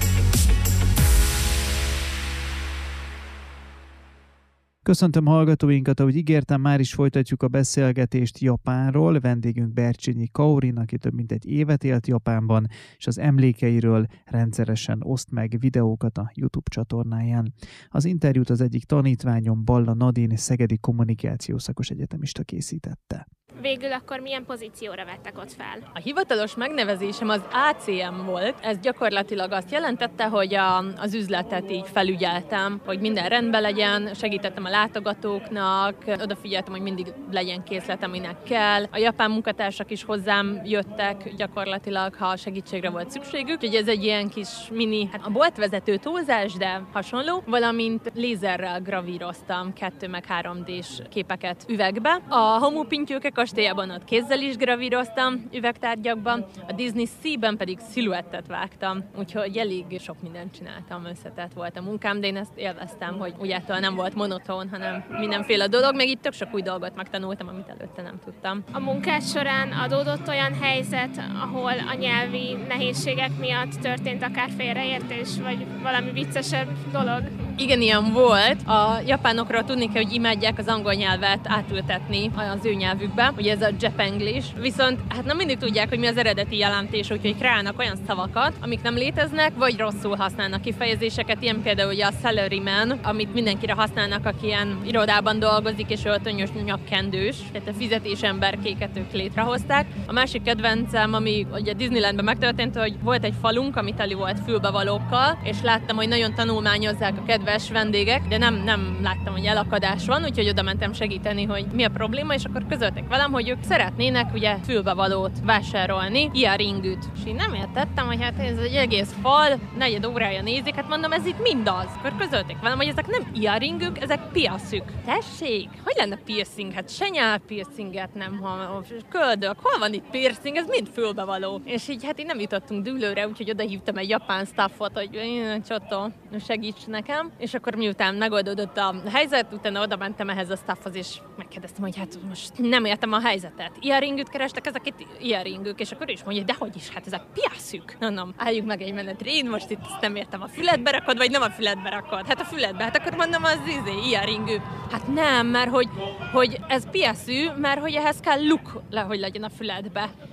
Köszöntöm hallgatóinkat, ahogy ígértem, már is folytatjuk a beszélgetést Japánról. Vendégünk Bercsényi Kaorin, aki több mint egy évet élt Japánban, és az emlékeiről rendszeresen oszt meg videókat a YouTube csatornáján. Az interjút az egyik tanítványom, Balla Nadine, szegedi kommunikációszakos egyetemista készítette. Végül akkor milyen pozícióra vettek ott fel? A hivatalos megnevezésem az á cé em volt. Ez gyakorlatilag azt jelentette, hogy a, az üzletet így felügyeltem, hogy minden rendben legyen, segítettem a látogatóknak, odafigyeltem, hogy mindig legyen készlet, aminek kell. A japán munkatársak is hozzám jöttek gyakorlatilag, ha segítségre volt szükségük. Úgyhogy ez egy ilyen kis mini, hát a boltvezető túlzás, de hasonló, valamint lézerrel gravíroztam kettő meg három dés képeket üvegbe. A homopintyőke kastélyában ott kézzel is gravíroztam üvegtárgyakban, a Disney Sea-ben pedig sziluettet vágtam, úgyhogy elég sok mindent csináltam, összetett volt a munkám, de én ezt élveztem, hogy úgy ettől nem volt monoton, hanem mindenféle dolog, meg itt tök sok új dolgot megtanultam, amit előtte nem tudtam. A munkás során adódott olyan helyzet, ahol a nyelvi nehézségek miatt történt akár félreértés, vagy valami viccesebb dolog? Igen, ilyen volt. A japánokról tudni kell, hogy imádják az angol nyelvet átültetni az ő nyelvükbe, ugye ez a Japanglish, viszont hát nem mindig tudják, hogy mi az eredeti jelentés, úgyhogy kreálnak olyan szavakat, amik nem léteznek, vagy rosszul használnak kifejezéseket, ilyen például ugye a salaryman, amit mindenkire használnak, aki ilyen irodában dolgozik, és öltönyös nyakkendős, tehát a fizetésemberkéket ők létrehozták. A másik kedvencem, ami ugye Disneylandben megtörtént, hogy volt egy falunk, ami teli volt fülbevalókkal, és láttam, hogy nagyon tanulmányozzák a kedves vendégek, de nem, nem láttam, hogy elakadás van, úgyhogy oda mentem segíteni, hogy mi a probléma, és akkor közöltek velem, hogy ők szeretnének ugye fülbevalót vásárolni, earringűt. És én nem értettem, hogy hát ez egy egész fal, negyed órája nézik, hát mondom, ez itt mindaz. Akkor közölték velem, hogy ezek nem earringük, ezek piaszük. Tessék, hogy lenne piercing? Hát se nyál piercinget nem, ha köldök, hol van itt piercing, ez mind fülbevaló. És így hát így nem jutottunk dűlőre, úgyhogy oda hívtam egy japán staffot, hogy Csotó, segíts nekem. És akkor miután megoldódott a helyzet, utána oda mentem ehhez a staffhoz, és megkérdeztem, hogy hát most nem értem a helyzetet. Earringűt kerestek, ezek itt earringük, és akkor is mondja, de hogy is, hát ezek piaszük. Na, na, álljunk meg egy menetre, én most itt ezt nem értem, a füledbe rakod, vagy nem a füledbe rakod? Hát a füledbe, hát akkor mondom, az izé, earringű. Hát nem, mert hogy, hogy ez piaszű, mert hogy ehhez kell luk, le, hogy legyen a füledbe.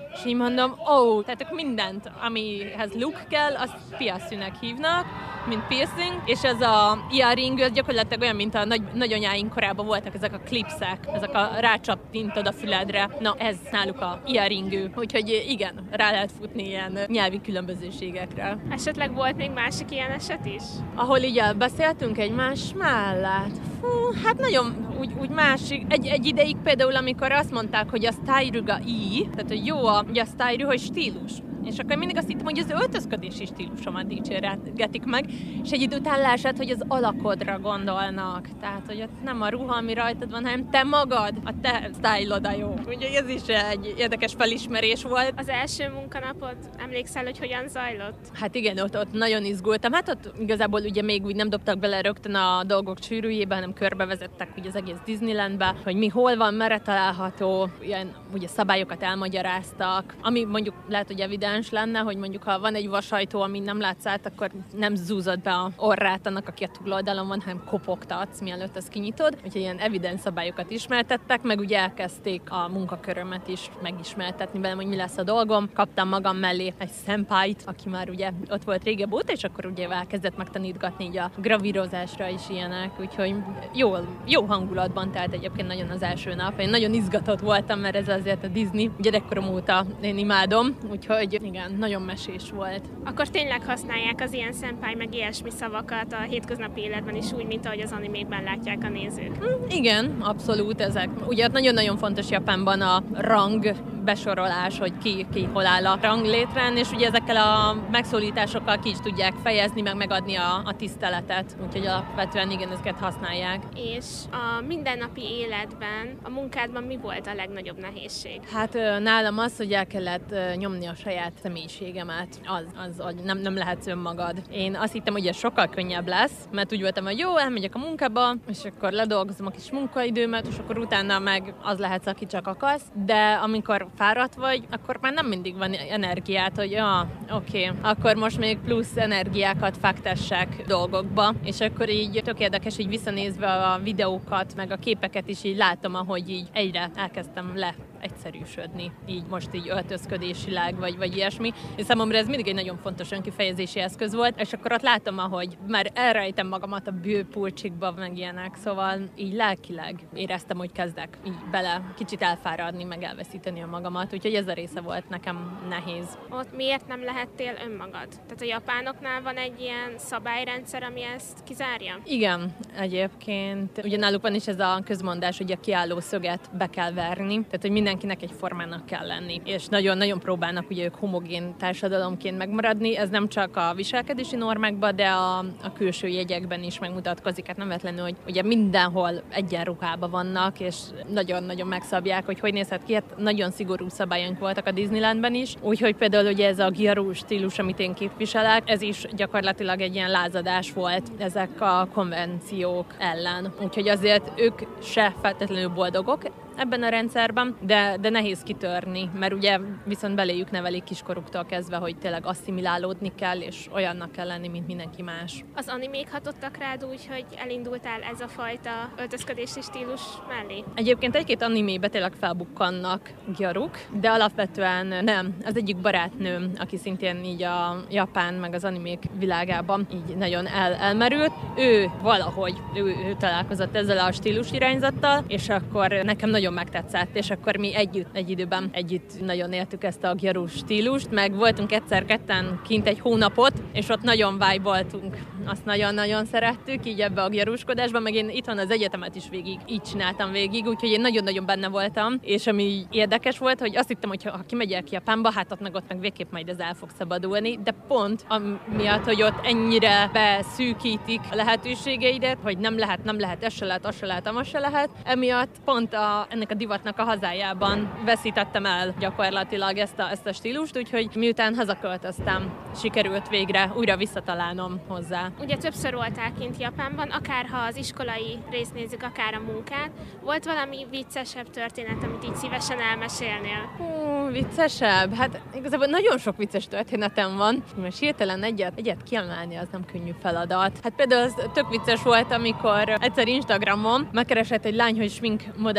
És így mondom, ó, oh, tehát mindent, amihez look kell, azt piaszűnek hívnak, mint piercing, és ez a earring, ez gyakorlatilag olyan, mint a nagy, nagyanyáink korában voltak ezek a klipszek, ezek a rácsaptintod a füledre. Na, ez náluk a earring, úgyhogy igen, rá lehet futni ilyen nyelvi különbözőségekre. Esetleg volt még másik ilyen eset is? Ahol így beszéltünk egymás mellett. Fú, hát nagyon úgy, úgy másik. Egy, egy ideig például, amikor azt mondták, hogy a styluga i, tehát hogy jó a, a stylu, hogy stílus. És akkor mindig azt hittem, hogy az öltözködési stílusomat dicsérgetik meg, és egy idő után leesett, hogy az alakodra gondolnak. Tehát, hogy ott nem a ruha, ami rajtad van, hanem te magad, a te style-od a jó. Úgyhogy ez is egy érdekes felismerés volt. Az első munkanapod, emlékszel, hogy hogyan zajlott? Hát igen, ott, ott nagyon izgultam. Hát ott igazából ugye még úgy nem dobtak bele rögtön a dolgok csűrűjébe, hanem körbevezettek ugye az egész Disneylandbe, hogy mi hol van, merre található, ilyen ugye szabályokat elmagyaráztak, ami mondjuk lehet, hogy evidens lenne, hogy mondjuk ha van egy vasajtó, amin nem látsz át, akkor nem zúzod be a orrát annak, aki a túloldalon van, hanem kopogtatsz, mielőtt ezt kinyitod. Úgyhogy ilyen evidens szabályokat ismertettek, meg ugye elkezdték a munkakörömet is megismertetni velem, hogy mi lesz a dolgom. Kaptam magam mellé egy szenpájt, aki már ugye ott volt régebb óta, és akkor ugye elkezdett megtanítgatni így a gravírozásra is ilyenek, úgyhogy jó, jó hangulatban telt egyébként nagyon az első nap. Én nagyon izgatott voltam, mert ez azért a Disney gyerekkorom óta én imádom, úgyhogy igen, nagyon mesés volt. Akkor tényleg használják az ilyen szenpály meg ilyesmi szavakat a hétköznapi életben is úgy, mint ahogy az animékben látják a nézők? Mm, igen, abszolút ezek. Ugye nagyon-nagyon fontos Japánban a rang besorolás, hogy ki, ki hol áll a ranglétrán, és ugye ezekkel a megszólításokkal ki is tudják fejezni, meg megadni a, a tiszteletet. Úgyhogy alapvetően igen, ezeket használják. És a mindennapi életben, a munkádban mi volt a legnagyobb nehézség? Hát nálam az, hogy el kellett nyomni a saját személyiségemet. Az, az, hogy nem, nem lehetsz önmagad. Én azt hittem, hogy ez sokkal könnyebb lesz, mert úgy voltam, hogy jó, elmegyek a munkába, és akkor ledolgozom a kis munkaidőmet, és akkor utána meg az lehetsz, aki csak akarsz. De amikor fáradt vagy, akkor már nem mindig van energiát, hogy ja, oké, okay, akkor most még plusz energiákat fektessek dolgokba, és akkor így tök érdekes, így visszanézve a videókat, meg a képeket is így látom, ahogy így egyre elkezdtem le egyszerűsödni, így most így öltözködésileg, vagy, vagy ilyesmi. És számomra ez mindig egy nagyon fontos önkifejezési eszköz volt, és akkor ott látom, ahogy már elrejtem magamat a bőpulcsikba, meg ilyenek, szóval így lelkileg éreztem, hogy kezdek így bele kicsit elfáradni, meg elveszíteni a magamat, úgyhogy ez a része volt nekem nehéz. Ott miért nem lehettél önmagad? Tehát a japánoknál van egy ilyen szabályrendszer, ami ezt kizárja? Igen, egyébként. Ugye náluk van is ez a közmondás, hogy a kiálló szöget be kell verni, tehát hogy mindenkinek egy formának kell lenni, és nagyon-nagyon próbálnak ugye ők homogén társadalomként megmaradni, ez nem csak a viselkedési normákban, de a, a külső jegyekben is megmutatkozik, hát nem véletlenül, hogy ugye mindenhol egyenruhában vannak, és nagyon-nagyon megszabják, hogy hogy nézhet ki, hát nagyon szigorú szabályunk voltak a Disneylandben is, úgyhogy például ugye ez a gyaru stílus, amit én képviselek, ez is gyakorlatilag egy ilyen lázadás volt ezek a konvenciók ellen, úgyhogy azért ők se feltétlenül boldogok ebben a rendszerben, de, de nehéz kitörni, mert ugye viszont beléjük nevelik kiskoruktól kezdve, hogy tényleg asszimilálódni kell, és olyannak kell lenni, mint mindenki más. Az animék hatottak rád úgy, hogy elindultál ez a fajta öltözködési stílus mellé? Egyébként egy-két animébe tényleg felbukkannak gyaruk, de alapvetően nem. Az egyik barátnőm, aki szintén így a japán, meg az animék világában így nagyon el, elmerült, ő valahogy, ő, ő találkozott ezzel a stílus irányzattal, és akkor nekem nagyon megtetszett, és akkor mi együtt, egy időben együtt nagyon éltük ezt a gyaru stílust, meg voltunk egyszer ketten kint egy hónapot, és ott nagyon vibe-oltunk. Azt nagyon-nagyon szerettük, így ebbe a gyarúskodásba, meg én itthon az egyetemet is végig így csináltam végig, úgyhogy én nagyon-nagyon benne voltam, és ami érdekes volt, hogy azt hittem, hogy ha kimegyek Japánba, hát ott meg ott meg végképp majd ez el fog szabadulni, de pont amiatt, hogy ott ennyire beszűkítik a lehetőségeidet, hogy nem lehet, nem lehet, ez se lehet, az se lehet, amaz se lehet, emiatt pont a, ennek a divatnak a hazájában veszítettem el gyakorlatilag ezt a, ezt a stílust, úgyhogy miután hazaköltöztem, sikerült végre újra visszatalálnom hozzá. Ugye többször voltál kint Japánban, akár ha az iskolai részt nézzük, akár a munkát. Volt valami viccesebb történet, amit így szívesen elmesélnél? Hú, viccesebb? Hát igazából nagyon sok vicces történetem van. Most hirtelen egyet, egyet kiemelni, az nem könnyű feladat. Hát például az tök vicces volt, amikor egyszer Instagramon megkeresett egy lány, hogy smink modell kellene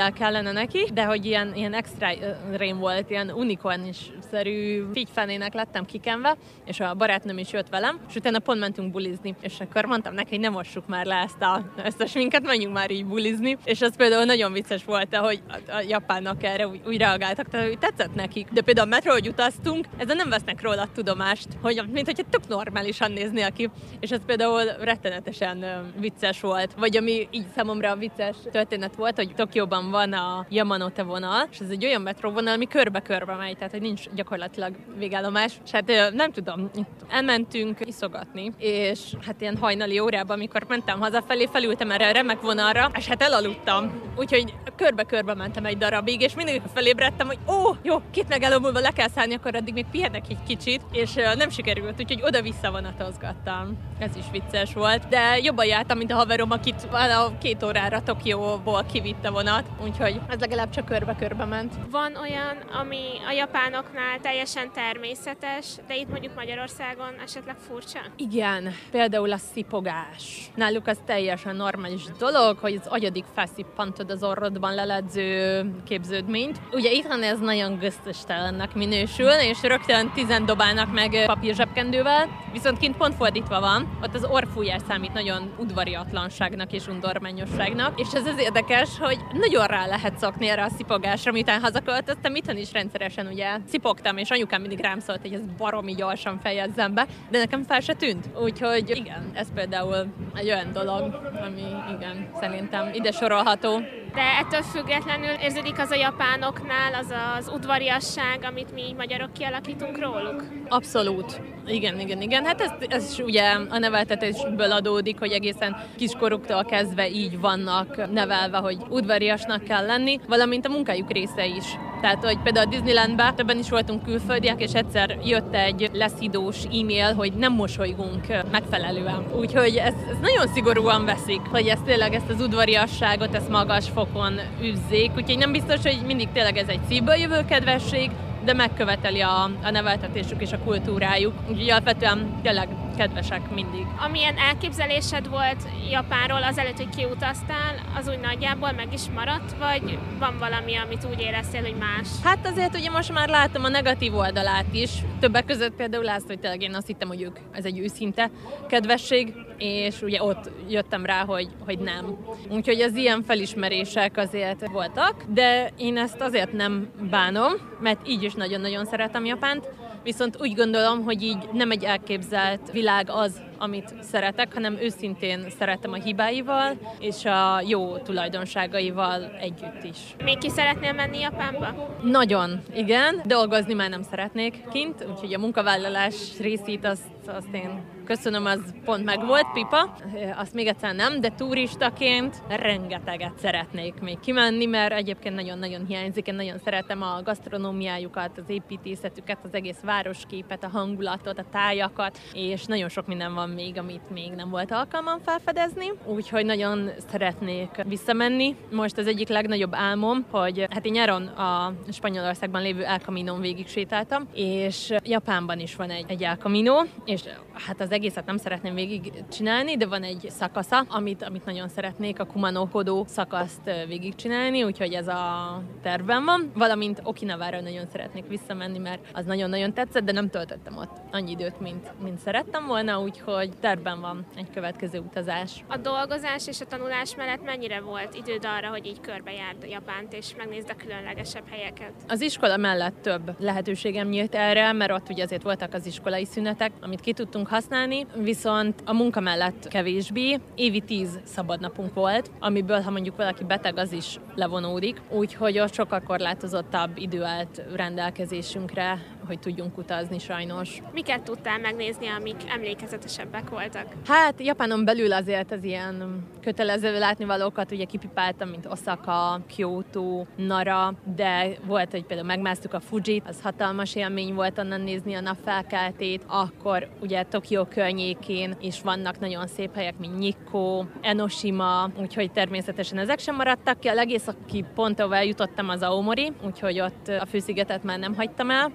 volna neki, de hogy ilyen, ilyen extra rém volt, ilyen unicornis-szerű figyfenének lettem kikenve, és a barátnőm is jött velem, és utána pont mentünk bulizni, és akkor mondtam neki, hogy ne mossuk már le ezt a, ezt a sminket, menjünk már így bulizni, és az például nagyon vicces volt, hogy a, a japánok erre úgy, úgy reagáltak, tehát hogy tetszett nekik. De például a metro, hogy utaztunk, ezzel nem vesznek róla tudomást, hogy mint hogyha tök normálisan néznél ki, és ez például rettenetesen vicces volt. Vagy ami így számomra vicces történet volt, hogy Tokióban van a Yamanote vonal, és ez egy olyan metróvonal, ami körbe-körbe megy, tehát hogy nincs gyakorlatilag végállomás. És hát nem tudom, elmentünk iszogatni, és hát ilyen hajnali órában, amikor mentem hazafelé, felültem erre a remek vonalra, és hát elaludtam. Úgyhogy körbe-körbe mentem egy darabig, és mindig felébredtem, hogy ó, jó, két megálló múlva le kell szállni, akkor addig még pihenek egy kicsit, és nem sikerült, úgyhogy oda-vissza vonatozgattam. Ez is vicces volt, de jobban jártam, mint a haverom, akit a két órára Tokióból kivitt a vonat, úgyhogy ez legalább csak körbe-körbe ment. Van olyan, ami a japánoknál teljesen természetes, de itt mondjuk Magyarországon esetleg furcsa? Igen, például a szipogás. Náluk az teljesen normális dolog, hogy az agyadik felszippantod az orrodban leledző képződményt. Ugye itthon ez nagyon gesztustalannak minősül, és rögtön tizen dobálnak meg papírzsebkendővel, viszont kint pont fordítva van, ott az orrfújás számít nagyon udvariatlanságnak és undormányosságnak, és ez az érdekes, hogy nagyon rá lehet szokni erre a szipogásra, miután hazaköltöztem, itthon is rendszeresen ugye szipogtam, és anyukám mindig rám szólt, hogy ez baromi gyorsan fejezzem be, de nekem fel se tűnt. Úgyhogy igen, ez például egy olyan dolog, ami igen, szerintem ide sorolható. De ettől függetlenül érződik az a japánoknál az az udvariasság, amit mi magyarok kialakítunk róluk? Abszolút. Igen, igen, igen. Hát ez, ez is ugye a neveltetésből adódik, hogy egészen kiskoruktól kezdve így vannak nevelve, hogy udvariasnak kell lenni, valamint a munkájuk része is. Tehát, hogy például a Disneylandben többen is voltunk külföldiek, és egyszer jött egy leszidós e-mail, hogy nem mosolygunk megfelelően. Úgyhogy ezt, ezt nagyon szigorúan veszik, hogy ezt tényleg ezt az udvariasságot, ezt magas fokon üzzék. Úgyhogy nem biztos, hogy mindig tényleg ez egy szívből jövő kedvesség, de megköveteli a, a neveltetésük és a kultúrájuk. Úgyhogy alapvetően tényleg kedvesek mindig. Amilyen elképzelésed volt Japánról azelőtt, hogy kiutaztál, az úgy nagyjából meg is maradt, vagy van valami, amit úgy éreztél, hogy más? Hát azért ugye most már látom a negatív oldalát is. Többek között például azt, hogy tényleg én azt hittem, hogy ők, ez egy őszinte kedvesség, és ugye ott jöttem rá, hogy, hogy nem. Úgyhogy az ilyen felismerések azért voltak, de én ezt azért nem bánom, mert így is nagyon-nagyon szeretem Japánt, viszont úgy gondolom, hogy így nem egy elképzelt világ az, amit szeretek, hanem őszintén szeretem a hibáival és a jó tulajdonságaival együtt is. Még ki szeretnél menni Japánba? Nagyon, igen. Dolgozni már nem szeretnék kint, úgyhogy a munkavállalás részét azt, azt én köszönöm, az pont meg volt, pipa. Azt még egyszer nem, de turistaként rengeteget szeretnék még kimenni, mert egyébként nagyon-nagyon hiányzik. Én nagyon szeretem a gasztronómiájukat, az építészetüket, az egész városképet, a hangulatot, a tájakat, és nagyon sok minden van még, amit még nem volt alkalmam felfedezni. Úgyhogy nagyon szeretnék visszamenni. Most az egyik legnagyobb álmom, hogy hát én nyáron a Spanyolországban lévő El Caminon végig sétáltam, és Japánban is van egy, egy El Camino, és hát az egészet nem szeretném végig csinálni, de van egy szakasza, amit, amit nagyon szeretnék, a Kumano-Kodo szakaszt végigcsinálni, úgyhogy ez a tervben van. Valamint Okinavára nagyon szeretnék visszamenni, mert az nagyon-nagyon tetszett, de nem töltöttem ott annyi időt, mint, mint szerettem volna, úgyhogy tervben van egy következő utazás. A dolgozás és a tanulás mellett mennyire volt időd arra, hogy így körbejárd Japánt és megnézd a különlegesebb helyeket? Az iskola mellett több lehetőségem nyílt erre, mert ott ugye azért voltak az iskolai szünetek, amit ki tudtunk használni, viszont a munka mellett kevésbé. Évi tíz szabadnapunk volt, amiből, ha mondjuk valaki beteg, az is levonódik, úgyhogy ott sokkal korlátozottabb idő állt rendelkezésünkre, hogy tudjunk utazni sajnos. Miket tudtál megnézni, amik emlékezetesebbek voltak? Hát Japánon belül azért az ilyen kötelező látnivalókat ugye kipipáltam, mint Osaka, Kyoto, Nara, de volt, hogy például megmásztuk a Fujit, az hatalmas élmény volt onnan nézni a napfelkeltét, akkor ugye Tokió környékén is vannak nagyon szép helyek, mint Nikko, Enoshima, úgyhogy természetesen ezek sem maradtak ki. A legészaki pont, ahol eljutottam, az Aomori, úgyhogy ott a főszigetet már nem hagytam el. Hokkaido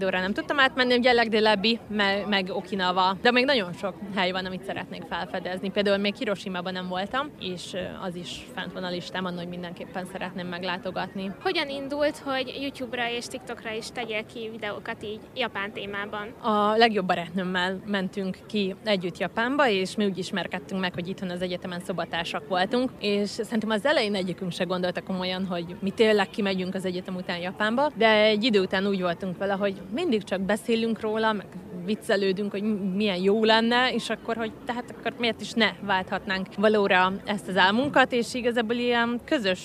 Hokkaido-ra nem tudtam átmenni, ugye legdélebbi, meg, meg Okinawa, de még nagyon sok hely van, amit szeretnék felfedezni. Például még Hiroshima-ban nem voltam, és az is fent van a listámon, hogy mindenképpen szeretném meglátogatni. Hogyan indult, hogy YouTube-ra és TikTokra is tegyél ki videókat így japán témában? A legjobb barátnőmmel mentünk ki együtt Japánba, és mi úgy ismerkedtünk meg, hogy itthon az egyetemen szobatársak voltunk, és szerintem az elején egyikünk se gondolta komolyan, hogy mi tényleg kimegyünk az egyetem után Japánba, de egy idő után úgy voltunk vele, hogy mindig csak beszélünk róla, meg viccelődünk, hogy milyen jó lenne, és akkor, hogy tehát akkor miért is ne válthatnánk valóra ezt az álmunkat, és igazából ilyen közös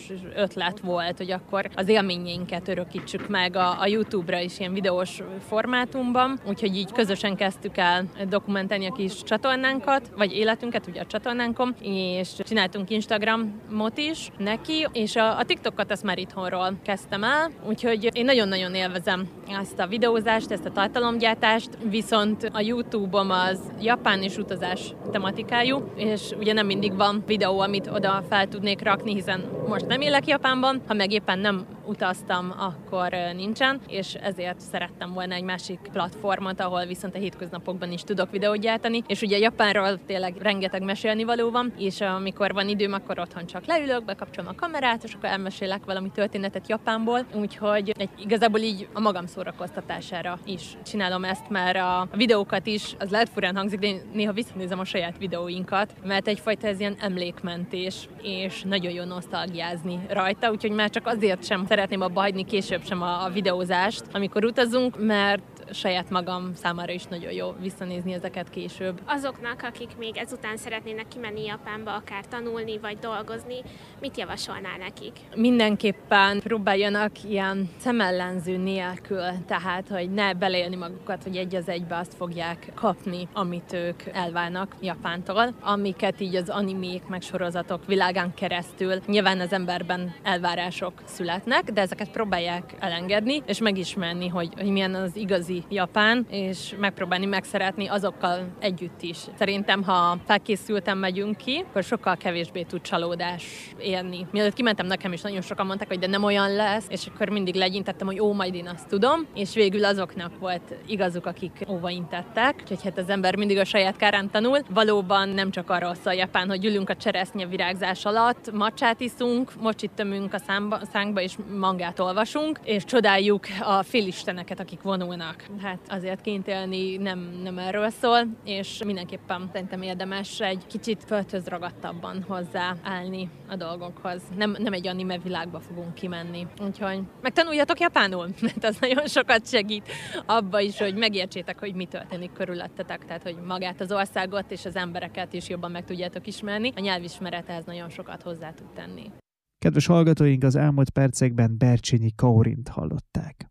ötlet volt, hogy akkor az élményeinket örökítsük meg a, a YouTube-ra is ilyen videós formátumban, úgyhogy így közösen kezdtük el dokumentálni a kis csatornánkat, vagy életünket ugye a csatornánkon, és csináltunk Instagramot is neki, és a, a TikTokot ezt már itthonról kezdtem el, úgyhogy én nagyon-nagyon élvezem ezt a videózást, ezt a tartalomgyártást, viszont a YouTube-om az japán és utazás tematikájú, és ugye nem mindig van videó, amit oda fel tudnék rakni, hiszen most nem élek Japánban, ha meg éppen nem utaztam, akkor nincsen, és ezért szerettem volna egy másik platformot, ahol viszont a hétköznapokban is tudok videót gyártani, és ugye Japánról tényleg rengeteg mesélni való van, és amikor van időm, akkor otthon csak leülök, bekapcsolom a kamerát, és akkor elmesélek valami történetet Japánból, úgyhogy egy, igazából így a magam szórakoztatására is csinálom ezt, mert a videókat is, az lehet furán hangzik, de én néha visszanézem a saját videóinkat, mert egyfajta ez ilyen emlékmentés, és nagyon jó nosztalgiázni rajta, úgyhogy már csak azért sem szeretném abba hagyni később sem a, a videózást, amikor utazunk, mert saját magam számára is nagyon jó visszanézni ezeket később. Azoknak, akik még ezután szeretnének kimenni Japánba, akár tanulni vagy dolgozni, mit javasolnál nekik? Mindenképpen próbáljanak ilyen szemellenző nélkül, tehát, hogy ne beleélni magukat, hogy egy az egybe azt fogják kapni, amit ők elvárnak Japántól, amiket így az animék meg sorozatok világán keresztül nyilván az emberben elvárások születnek, de ezeket próbálják elengedni, és megismerni, hogy, hogy milyen az igazi Japán, és megpróbálni megszeretni azokkal együtt is. Szerintem, ha felkészülten megyünk ki, akkor sokkal kevésbé tud csalódás élni. Mielőtt kimentem, nekem is nagyon sokan mondták, hogy de nem olyan lesz, és akkor mindig legyintettem, hogy ó, majd én azt tudom, és végül azoknak volt igazuk, akik óvaintettek, úgyhogy hát az ember mindig a saját kárán tanul. Valóban nem csak arról szól Japán, hogy ülünk a cseresznye virágzás alatt, macsát iszunk, mocsit tömünk a számba, szánkba, és mangát olvasunk, és csodáljuk a félisteneket, akik vonulnak. Hát azért kint élni nem, nem erről szól, és mindenképpen szerintem érdemes egy kicsit földhöz ragadtabban hozzáállni a dolgokhoz. Nem, nem egy anime világba fogunk kimenni. Úgyhogy megtanuljatok japánul, mert az nagyon sokat segít abba is, hogy megértsétek, hogy mi történik körülöttetek, tehát hogy magát az országot és az embereket is jobban meg tudjátok ismerni. A nyelvismerethez nagyon sokat hozzá tud tenni. Kedves hallgatóink, az elmúlt percekben Bercsényi Kaorint hallották.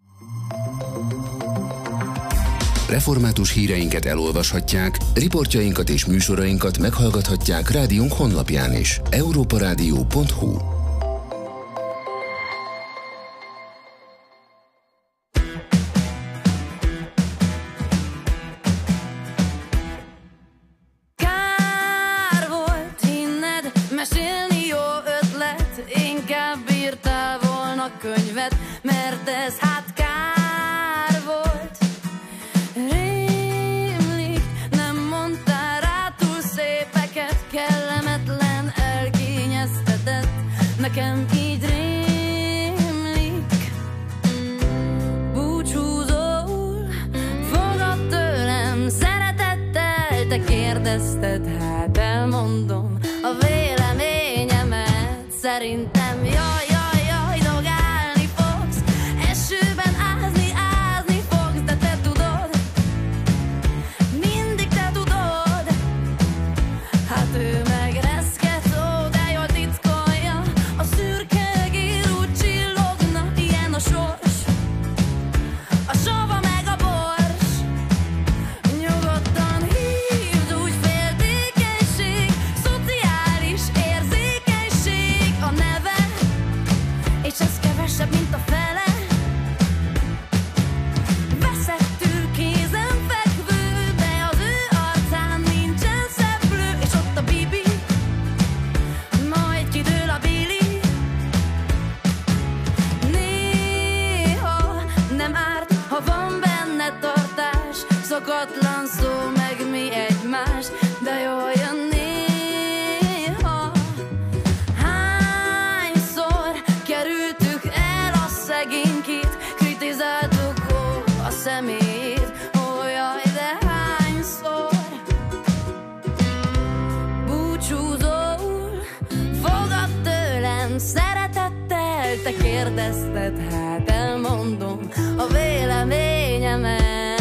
Református híreinket elolvashatják, riportjainkat és műsorainkat meghallgathatják rádiónk honlapján is. európa rádió pont hu. Kár volt hinned, mesélni jó ötlet, inkább írtál volna könyvet, mert ez hát kár volt. Rémlik, nem mondtál rá túl szépeket, kellemetlen, elkényeztetett, nekem így rémlik. Búcsúzol, fogad tőlem szeretettel, te kérdezted, hát elmondom a véleményemet. Szerintem jaj, jaj, jaj, dogálni fogsz, esőben ázni, ázni fogsz, de te tudod, mindig te tudod. Hát ő meg reszket, ó, de jól titkolja, a szürke egér úgy csillogna, ilyen a sors, a sava meg a bors. Nyugodtan hívd, úgy fél szokatlan szó, meg mi egymás, de jól jön néha. Hányszor kerültük el a szegénykét, kritizáltuk ó, a szemét, ó jaj, de hányszor. Búcsúzóul fogad tőlem szeretettel, te kérdezted, hát elmondom a véleményemet.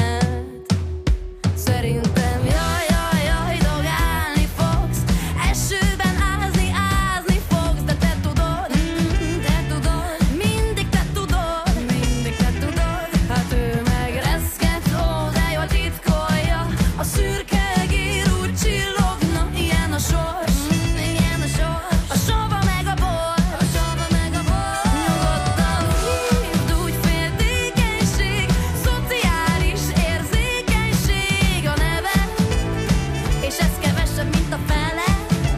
Szerintem jaj, jaj, jaj, dogálni fogsz, esőben ázni, ázni fogsz, de te tudod, te tudod, mindig te tudod, mindig te tudod. Hát ő meg reszket, ó, de jól titkolja, a szürke egér úgy csillogna, ilyen a sors, ilyen a sors, a sova meg a bor, a sova meg a bor. Nyugodtan hívd úgy, féltékenység, szociális érzékenység a neve, és ez kevesebb, mint a fele.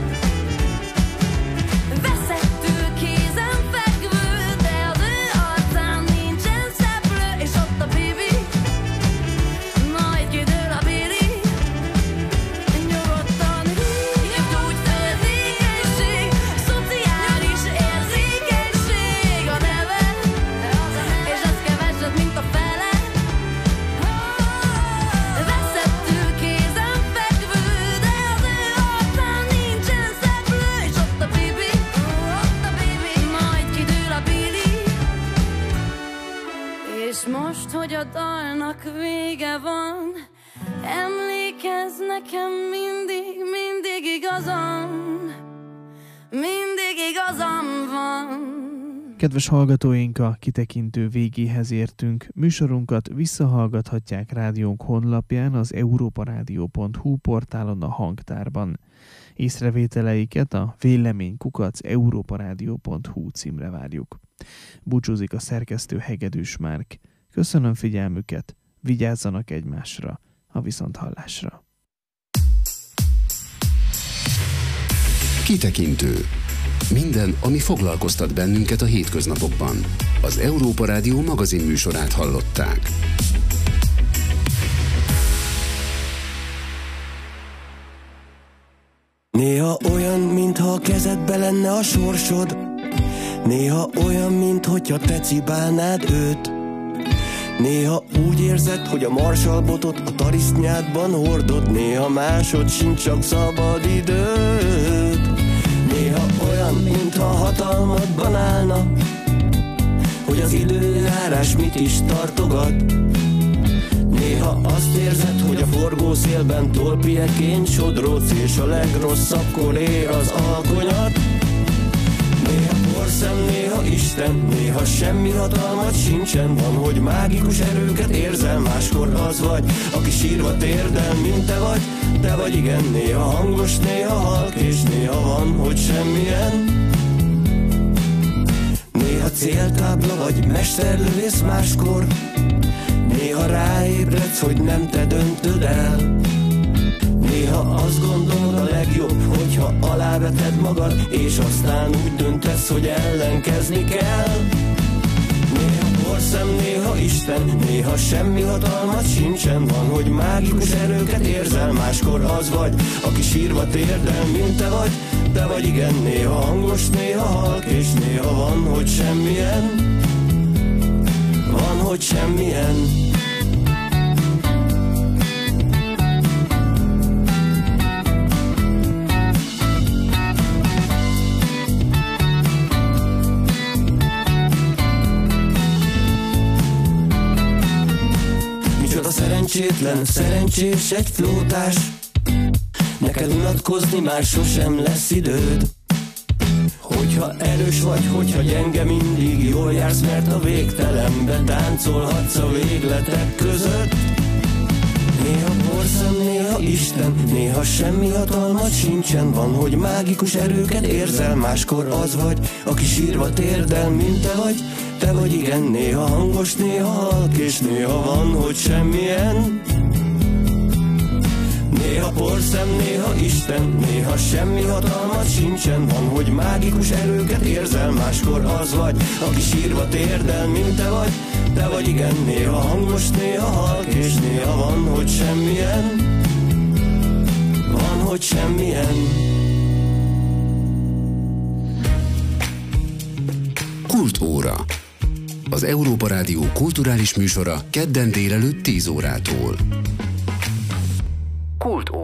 Veszettül kézen fekvő, de az ő arcán nincsen szeplő, és ott a bibi, majd kidől a bili. Nyugodtan hívd úgy, féltékenység, szociális érzékenység a neve, és ez kevesebb, mint a fele. Veszettül kézen fekvő, de az ő arcán nincsen szeplő, és ott a bibi, ott a bibi, majd kidől a bili. És most, hogy a dalnak vége van, emlékezz nekem mindig, mindig igazam, mindig igazam van. Kedves hallgatóink, a kitekintő végéhez értünk. Műsorunkat visszahallgathatják rádiónk honlapján, az európarádió pont hu portálon, a hangtárban. Észrevételeiket a véleménykukac európarádió pont hu címre várjuk. Búcsúzik a szerkesztő Hegedűs Márk. Köszönöm figyelmüket, vigyázzanak egymásra, a viszonthallásra. Kitekintő. Minden, ami foglalkoztat bennünket a hétköznapokban. Az Európa Rádió magazin műsorát hallották. Néha olyan, mintha a kezedbe lenne a sorsod, néha olyan, minthogyha te cibálnád őt. Néha úgy érzed, hogy a marsalbotot a tarisznyádban hordod, néha másod sincs, csak szabad időd. Néha olyan, mintha hatalmadban állna, hogy az időjárás mit is tartogat. Néha azt érzed, hogy a forgószélben tolpieként sodródsz, és a legrosszabbkor ér az alkonyat. Néha porszem, néha Isten, néha semmi hatalmat sincsen. Van, hogy mágikus erőket érzel, máskor az vagy, aki sírva térdel, mint te vagy. Te vagy igen, néha hangos, néha halk, és néha van, hogy semmilyen. Néha céltábla vagy mesterlövész máskor, néha ráébredsz, hogy nem te döntöd el. Néha azt gondolod a legjobb, hogyha aláveted magad, és aztán úgy döntesz, hogy ellenkezni kell. Néha porszem, néha Isten, néha semmi hatalmat sincsen. Van, hogy mágikus erőket érzel, máskor az vagy, aki sírva térdel, mint te vagy. Te vagy igen, néha hangos, néha halk, és néha van, hogy semmilyen. Van, hogy semmilyen. Micsoda szerencsétlen, szerencsés egy flótás, neked unatkozni már sosem lesz időd. Hogyha erős vagy, hogyha gyenge, mindig jól jársz, mert a végtelenbe táncolhatsz a végletek között. Néha porszem, néha Isten, néha semmi hatalmat sincsen. Van, hogy mágikus erőket érzel, máskor az vagy, aki sírva térdel, mint te vagy. Te vagy igen, néha hangos, néha halk, és néha van, hogy semmilyen. Néha porszem, néha Isten, néha semmi hatalmat sincsen. Van, hogy mágikus erőket érzel, máskor az vagy, aki sírva térdel, mint te vagy. te vagy igen. Néha hangos, néha halk, és néha van, hogy semmilyen. Van, hogy semmilyen. Kultúra. Az Európa Rádió kulturális műsora kedden délelőtt tíz órától. Kultúra.